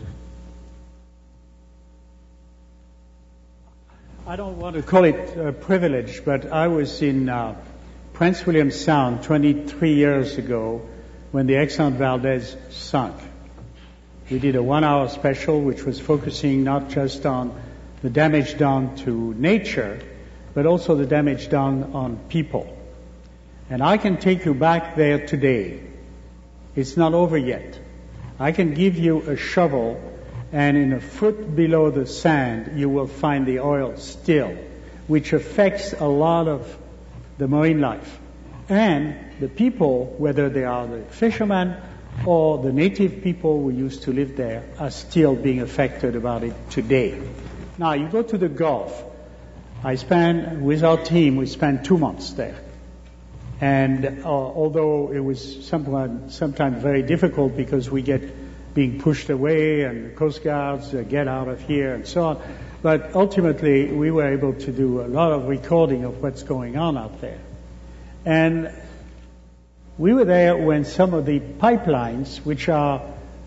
B: I don't want to call it a privilege, but I was in Prince William Sound 23 years ago when the Exxon Valdez sunk. We did a 1-hour special which was focusing not just on the damage done to nature, but also the damage done on people. And I can take you back there today. It's not over yet. I can give you a shovel, and in a foot below the sand, you will find the oil still, which affects a lot of the marine life. And the people, whether they are the fishermen or the native people who used to live there, are still being affected about it today. Now, you go to the Gulf. With our team, we spent 2 months there. And although it was sometimes very difficult because we get being pushed away and the Coast Guards get out of here and so on, but ultimately we were able to do a lot of recording of what's going on out there. And we were there when some of the pipelines, which are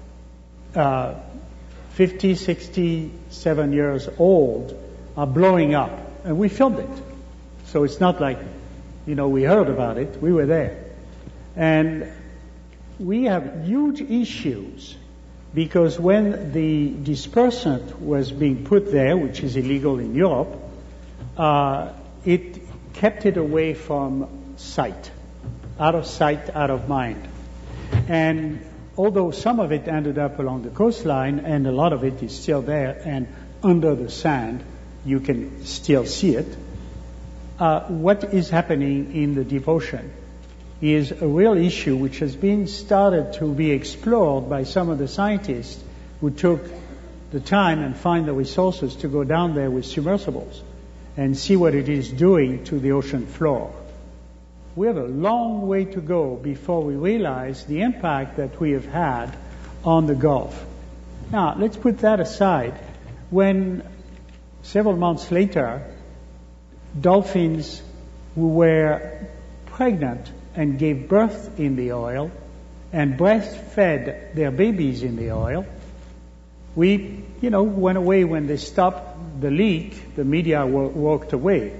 B: 50, 67 years old, are blowing up. And we filmed it. So it's not like, we heard about it. We were there. And we have huge issues because when the dispersant was being put there, which is illegal in Europe, it kept it away from sight. Out of sight, out of mind. And although some of it ended up along the coastline and a lot of it is still there and under the sand, you can still see it, what is happening in the deep ocean is a real issue which has been started to be explored by some of the scientists who took the time and find the resources to go down there with submersibles and see what it is doing to the ocean floor. We have a long way to go before we realize the impact that we have had on the Gulf. Now, let's put that aside. When several months later, dolphins who were pregnant and gave birth in the oil and breastfed their babies in the oil, we, went away when they stopped the leak. The media walked away.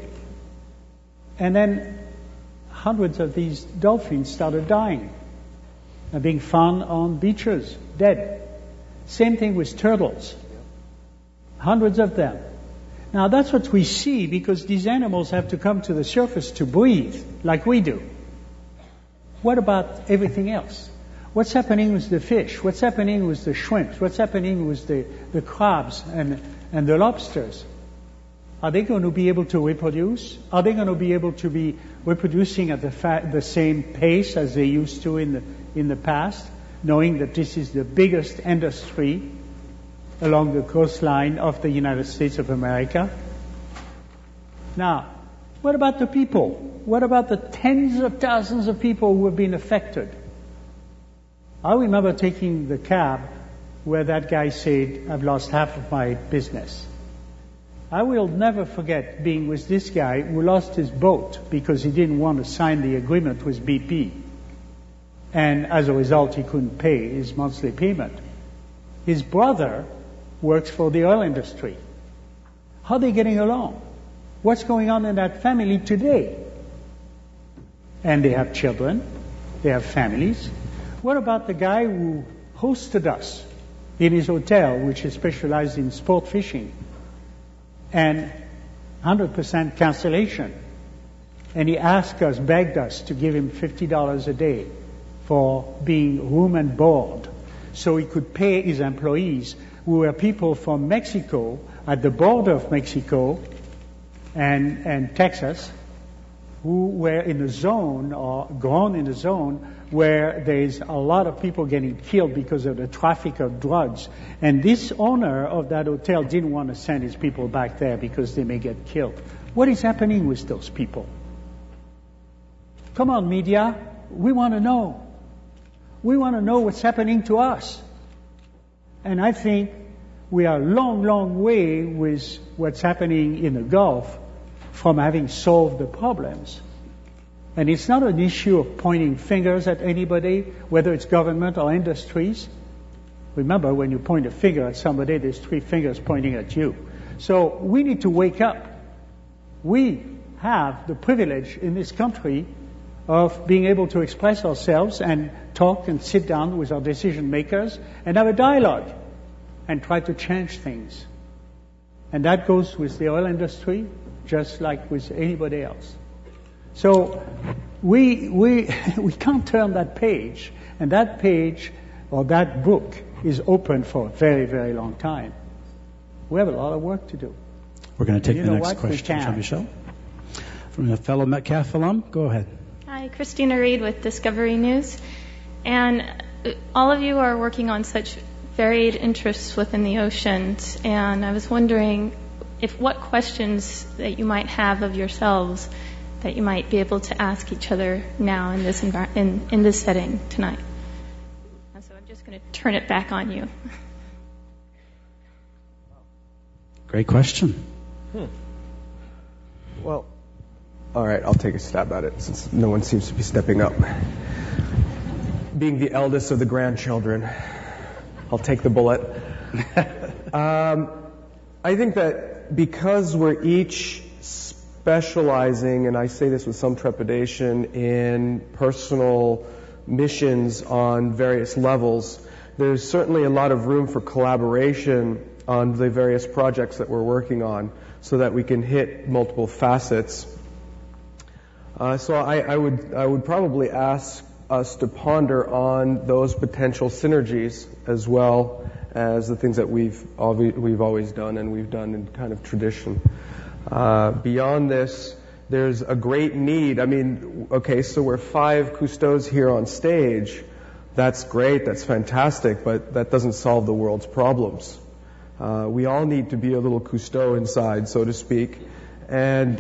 B: And then hundreds of these dolphins started dying and being found on beaches, dead. Same thing with turtles. Hundreds of them. Now that's what we see because these animals have to come to the surface to breathe, like we do. What about everything else? What's happening with the fish? What's happening with the shrimps? What's happening with the crabs and the lobsters? Are they going to be able to reproduce? Are they going to be able to be reproducing at the same pace as they used to in the past, knowing that this is the biggest industry along the coastline of the United States of America? Now, what about the people? What about the tens of thousands of people who have been affected? I remember taking the cab where that guy said, "I've lost half of my business." I will never forget being with this guy who lost his boat because he didn't want to sign the agreement with BP. And as a result, he couldn't pay his monthly payment. His brother works for the oil industry. How are they getting along? What's going on in that family today? And they have children. They have families. What about the guy who hosted us in his hotel, which is specialized in sport fishing? And 100% cancellation. And he asked us, begged us to give him $50 a day for being room and board so he could pay his employees, who were people from Mexico, at the border of Mexico and Texas, who were in a zone or grown in a zone where there's a lot of people getting killed because of the traffic of drugs. And this owner of that hotel didn't want to send his people back there because they may get killed. What is happening with those people? Come on, media. We want to know. We want to know what's happening to us. And I think we are a long, long way with what's happening in the Gulf from having solved the problems. And it's not an issue of pointing fingers at anybody, whether it's government or industries. Remember, when you point a finger at somebody, there's 3 fingers pointing at you. So we need to wake up. We have the privilege in this country of being able to express ourselves and talk and sit down with our decision makers and have a dialogue and try to change things. And that goes with the oil industry just like with anybody else. So we can't turn that page, and that page or that book is open for a very, very long time. We have a lot of work to do.
A: We're going to take the next question from Michelle. From a fellow Metcalf alum, go ahead.
O: Hi, Christina Reed with Discovery News. And all of you are working on such varied interests within the oceans, and I was wondering what questions that you might have of yourselves that you might be able to ask each other now in this in this setting tonight. And so I'm just going to turn it back on you.
A: Great question.
H: Well, all right, I'll take a stab at it since no one seems to be stepping up. Being the eldest of the grandchildren, I'll take the bullet. I think that because we're each specializing, and I say this with some trepidation, in personal missions on various levels, there's certainly a lot of room for collaboration on the various projects that we're working on so that we can hit multiple facets. So I would probably ask us to ponder on those potential synergies as well as the things that we've always done and we've done in kind of tradition. Beyond this, there's a great need. I mean, okay, so we're 5 Cousteaus here on stage. That's great, that's fantastic, but that doesn't solve the world's problems. We all need to be a little Cousteau inside, so to speak. And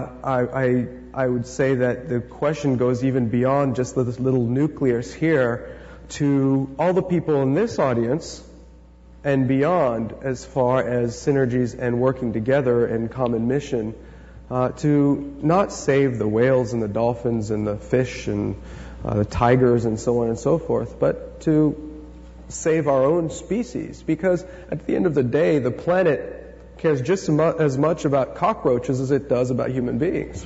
H: I would say that the question goes even beyond just this little nucleus here to all the people in this audience and beyond, as far as synergies and working together in common mission, to not save the whales and the dolphins and the fish and the tigers and so on and so forth, but to save our own species. Because at the end of the day, the planet cares just as much about cockroaches as it does about human beings.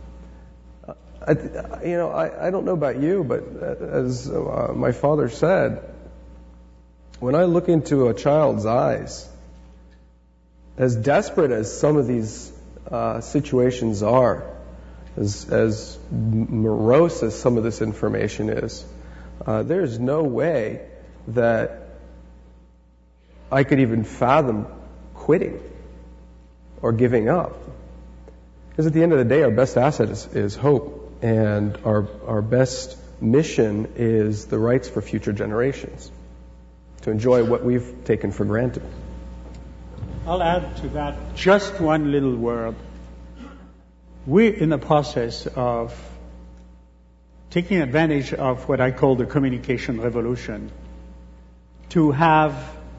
H: I don't know about you, but as my father said, when I look into a child's eyes, as desperate as some of these situations are, as morose as some of this information is, there's no way that I could even fathom quitting or giving up. Because at the end of the day, our best asset is hope, and our best mission is the rights for future generations to enjoy what we've taken for granted.
B: I'll add to that just one little word. We're in the process of taking advantage of what I call the communication revolution to have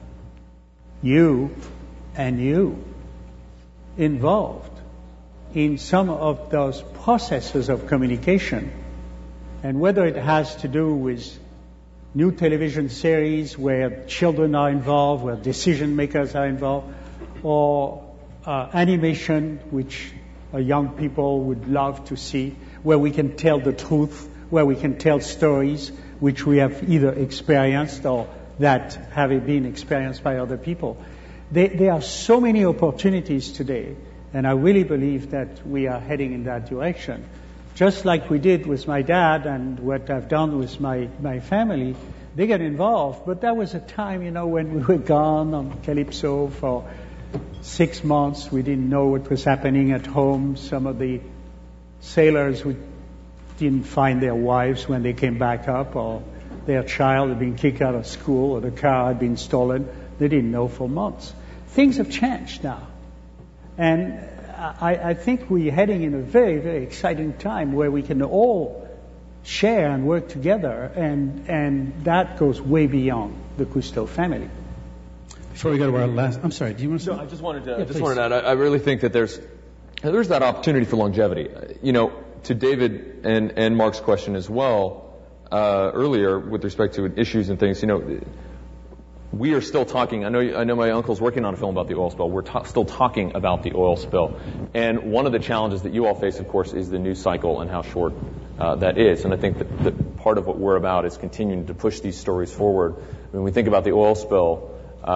B: you and you involved in some of those processes of communication. And whether it has to do with new television series where children are involved, where decision makers are involved, or animation, which young people would love to see, where we can tell the truth, where we can tell stories which we have either experienced or that have been experienced by other people. There are so many opportunities today, and I really believe that we are heading in that direction. Just like we did with my dad and what I've done with my family, they get involved. But that was a time, when we were gone on Calypso for 6 months. We didn't know what was happening at home. Some of the sailors who didn't find their wives when they came back up, or their child had been kicked out of school, or the car had been stolen. They didn't know for months. Things have changed now. And I think we're heading in a very, very exciting time where we can all share and work together, and that goes way beyond the Cousteau family.
A: Before we go to our last, I'm sorry, do you want to say?
D: No, I just wanted to add, I really think that there's that opportunity for longevity. To David and Mark's question as well, earlier with respect to issues and things, we are still talking. I know my uncle's working on a film about the oil spill. We're still talking about the oil spill. And one of the challenges that you all face, of course, is the news cycle and how short that is. And I think that part of what we're about is continuing to push these stories forward. When we think about the oil spill,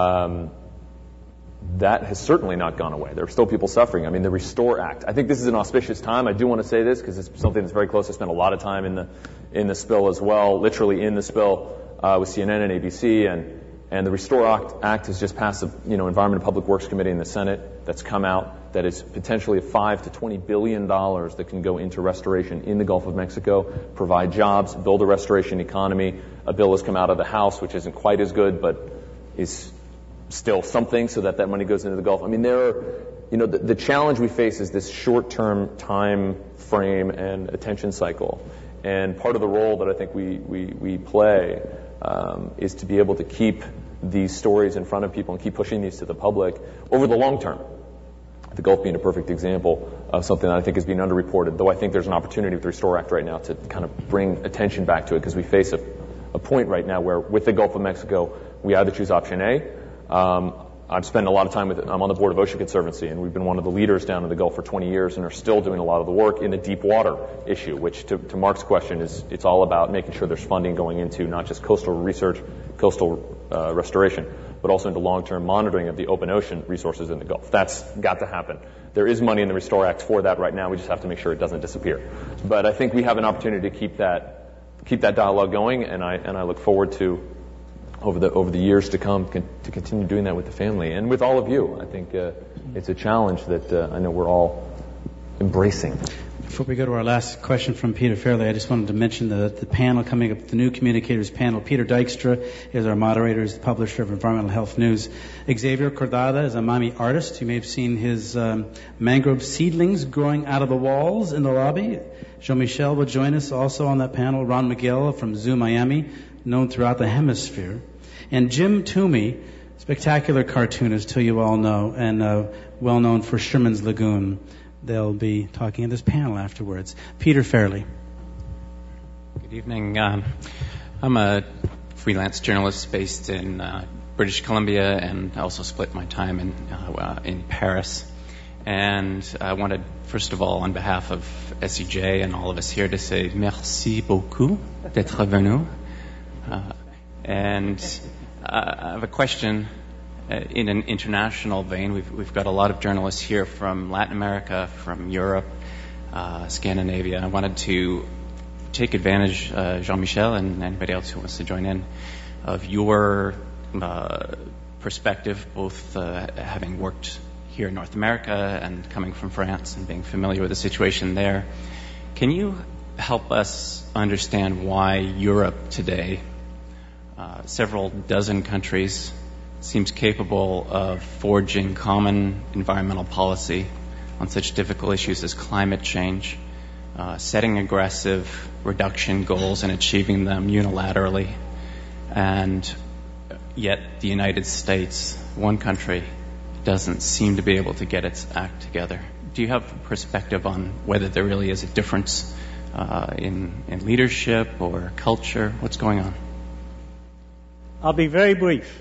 D: that has certainly not gone away. There are still people suffering. I mean, the Restore Act. I think this is an auspicious time. I do want to say this because it's something that's very close. I spent a lot of time in the spill as well, literally in the spill with CNN and ABC. And the Restore Act has just passed the Environment and Public Works Committee in the Senate. That's come out. That is potentially $5 to $20 billion that can go into restoration in the Gulf of Mexico, provide jobs, build a restoration economy. A bill has come out of the House, which isn't quite as good, but is still something so that money goes into the Gulf. I mean, the challenge we face is this short-term time frame and attention cycle. And part of the role that I think we play is to be able to keep these stories in front of people and keep pushing these to the public over the long term. The Gulf being a perfect example of something that I think is being underreported, though I think there's an opportunity with the Restore Act right now to kind of bring attention back to it, because we face a point right now where with the Gulf of Mexico, we either choose option A. I've spent a lot of time I'm on the board of Ocean Conservancy, and we've been one of the leaders down in the Gulf for 20 years and are still doing a lot of the work in the deep water issue, which to Mark's question it's all about making sure there's funding going into not just coastal research, coastal restoration, but also into long-term monitoring of the open ocean resources in the Gulf. That's got to happen. There is money in the Restore Act for that right now. We just have to make sure it doesn't disappear. But I think we have an opportunity to keep that dialogue going, and I look forward to over the years to come to continue doing that with the family and with all of you. I think it's a challenge that I know we're all embracing.
A: Before we go to our last question from Peter Fairley, I just wanted to mention the panel coming up, the New Communicators panel. Peter Dykstra is our moderator, is the publisher of Environmental Health News. Xavier Cordada is a Miami artist. You may have seen his mangrove seedlings growing out of the walls in the lobby. Jean-Michel will join us also on that panel. Ron Miguel from Zoo Miami, known throughout the hemisphere. And Jim Toomey, spectacular cartoonist who you all know, and well known for Sherman's Lagoon. They'll be talking at this panel afterwards. Peter Fairley.
P: Good evening. I'm a freelance journalist based in British Columbia, and I also split my time in Paris. And I wanted, first of all, on behalf of SEJ and all of us here, to say merci beaucoup d'être venu. And I have a question in an international vein. We've got a lot of journalists here from Latin America, from Europe, Scandinavia. I wanted to take advantage, Jean-Michel and anybody else who wants to join in, of your perspective, both having worked here in North America and coming from France and being familiar with the situation there. Can you help us understand why Europe today, several dozen countries, seems capable of forging common environmental policy on such difficult issues as climate change, setting aggressive reduction goals and achieving them unilaterally, and yet the United States, one country, doesn't seem to be able to get its act together? Do you have a perspective on whether there really is a difference in leadership or culture? What's going on?
B: I'll be very brief.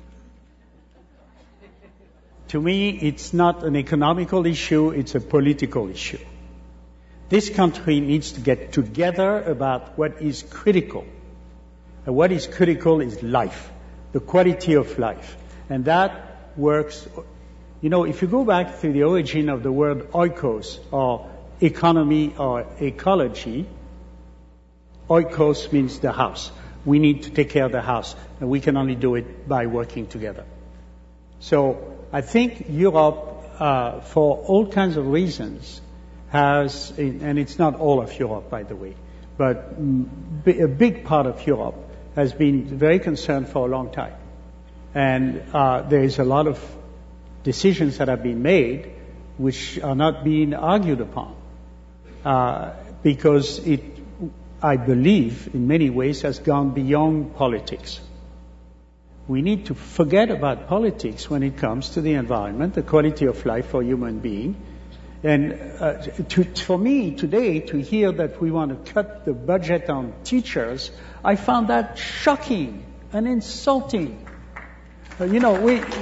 B: To me, it's not an economical issue, it's a political issue. This country needs to get together about what is critical. And what is critical is life, the quality of life. And that works. You know, if you go back to the origin of the word oikos, or economy or ecology, oikos means the house. We need to take care of the house, and we can only do it by working together. So I think Europe, for all kinds of reasons, has, and it's not all of Europe, by the way, but a big part of Europe has been very concerned for a long time. And there is a lot of decisions that have been made which are not being argued upon, because it, I believe, in many ways has gone beyond politics. We need to forget about politics when it comes to the environment, the quality of life for human beings. And for me today, to hear that we want to cut the budget on teachers, I found that shocking and insulting. You know,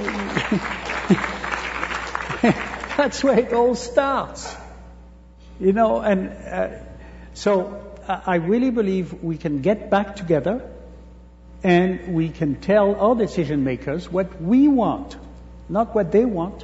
B: that's where it all starts. You know, and so I really believe we can get back together and we can tell our decision makers what we want, not what they want.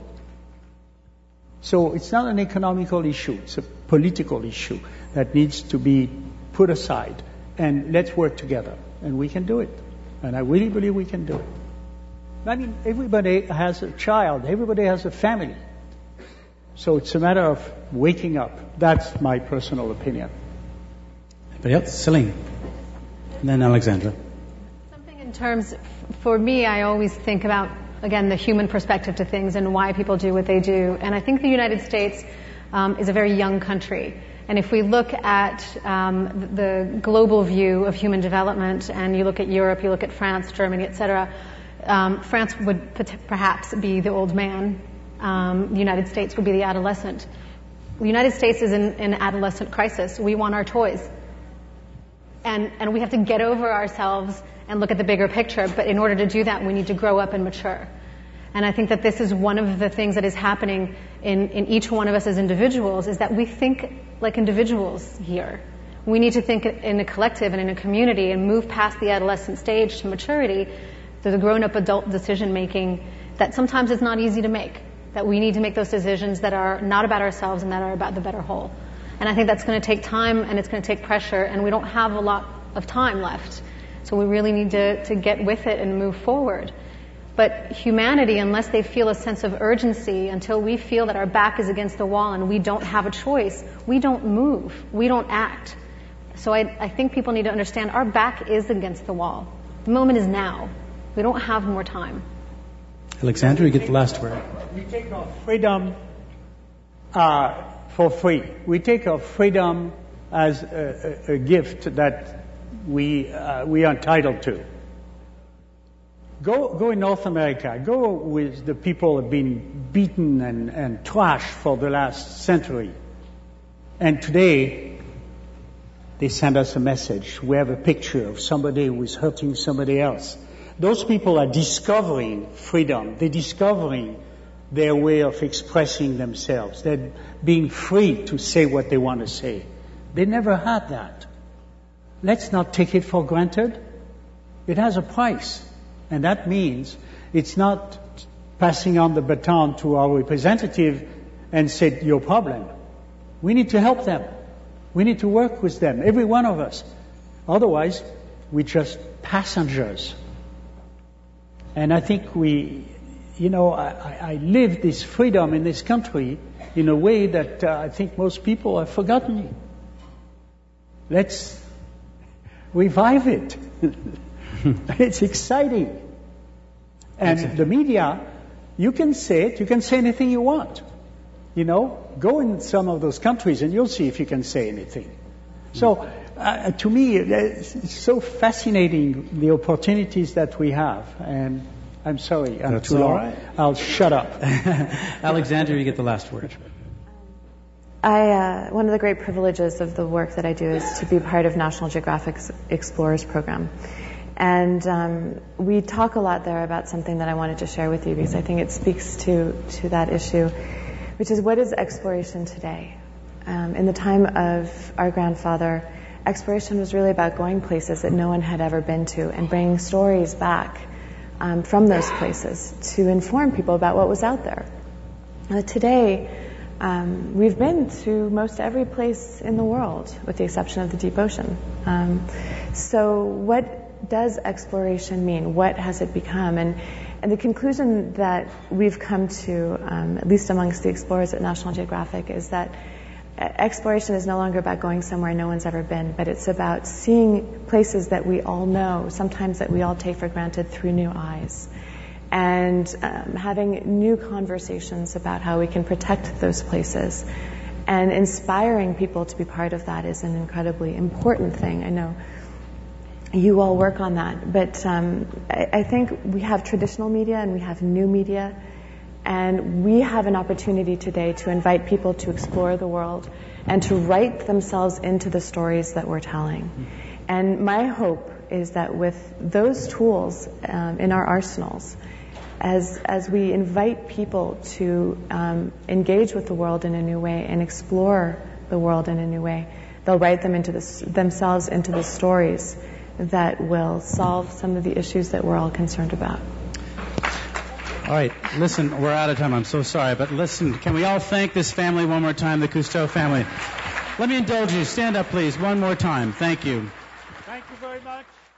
B: So it's not an economical issue, it's a political issue that needs to be put aside. And let's work together, and we can do it. And I really believe we can do it. I mean, everybody has a child, everybody has a family. So it's a matter of waking up. That's my personal opinion.
A: Anybody else? Celine. And then Alexandra.
E: Something in terms, for me, I always think about again, the human perspective to things and why people do what they do. And I think the United States is a very young country. And if we look at the global view of human development, and you look at Europe, you look at France, Germany, etc., France would perhaps be the old man. The United States would be the adolescent. The United States is in an adolescent crisis. We want our toys. And we have to get over ourselves and look at the bigger picture. But in order to do that, we need to grow up and mature. And I think that this is one of the things that is happening in each one of us as individuals, is that we think like individuals here. We need to think in a collective and in a community and move past the adolescent stage to maturity, to the grown-up adult decision-making that sometimes is not easy to make, that we need to make those decisions that are not about ourselves and that are about the better whole. And I think that's going to take time and it's going to take pressure, and we don't have a lot of time left. So we really need to get with it and move forward. But humanity, unless they feel a sense of urgency, until we feel that our back is against the wall and we don't have a choice, we don't move, we don't act. So I think people need to understand our back is against the wall. The moment is now. We don't have more time.
A: Alexander, you get the last word.
B: We take our freedom for free. We take our freedom as a gift that we are entitled to. Go in North America. Go with the people who have been beaten and trashed for the last century. And today, they send us a message. We have a picture of somebody who is hurting somebody else. Those people are discovering freedom. They're discovering their way of expressing themselves. They're being free to say what they want to say. They never had that. Let's not take it for granted. It has a price. And that means it's not passing on the baton to our representative and say, your problem. We need to help them. We need to work with them, every one of us. Otherwise, we're just passengers. And I think I live this freedom in this country in a way that I think most people have forgotten. Let's revive it. It's exciting. And the media, you can say it, you can say anything you want. Go in some of those countries and you'll see if you can say anything. So, to me, it's so fascinating, the opportunities that we have. And I'm sorry, I'm too long. Right. I'll shut up.
A: Alexander, you get the last word.
G: One of the great privileges of the work that I do is to be part of National Geographic's Explorers program. And we talk a lot there about something that I wanted to share with you because I think it speaks to that issue, which is, what is exploration today? In the time of our grandfather, exploration was really about going places that no one had ever been to and bringing stories back from those places to inform people about what was out there. Today, we've been to most every place in the world, with the exception of the deep ocean. So what does exploration mean? What has it become? And the conclusion that we've come to, at least amongst the explorers at National Geographic, is that exploration is no longer about going somewhere no one's ever been, but it's about seeing places that we all know, sometimes that we all take for granted, through new eyes. And having new conversations about how we can protect those places. And inspiring people to be part of that is an incredibly important thing. I know you all work on that. But I think we have traditional media and we have new media. And we have an opportunity today to invite people to explore the world and to write themselves into the stories that we're telling. And my hope is that with those tools in our arsenals, as we invite people to engage with the world in a new way and explore the world in a new way, they'll write them themselves into the stories that will solve some of the issues that we're all concerned about.
A: All right, listen, we're out of time. I'm so sorry, but listen, can we all thank this family one more time, the Cousteau family? Let me indulge you. Stand up, please, one more time. Thank you.
B: Thank you very much.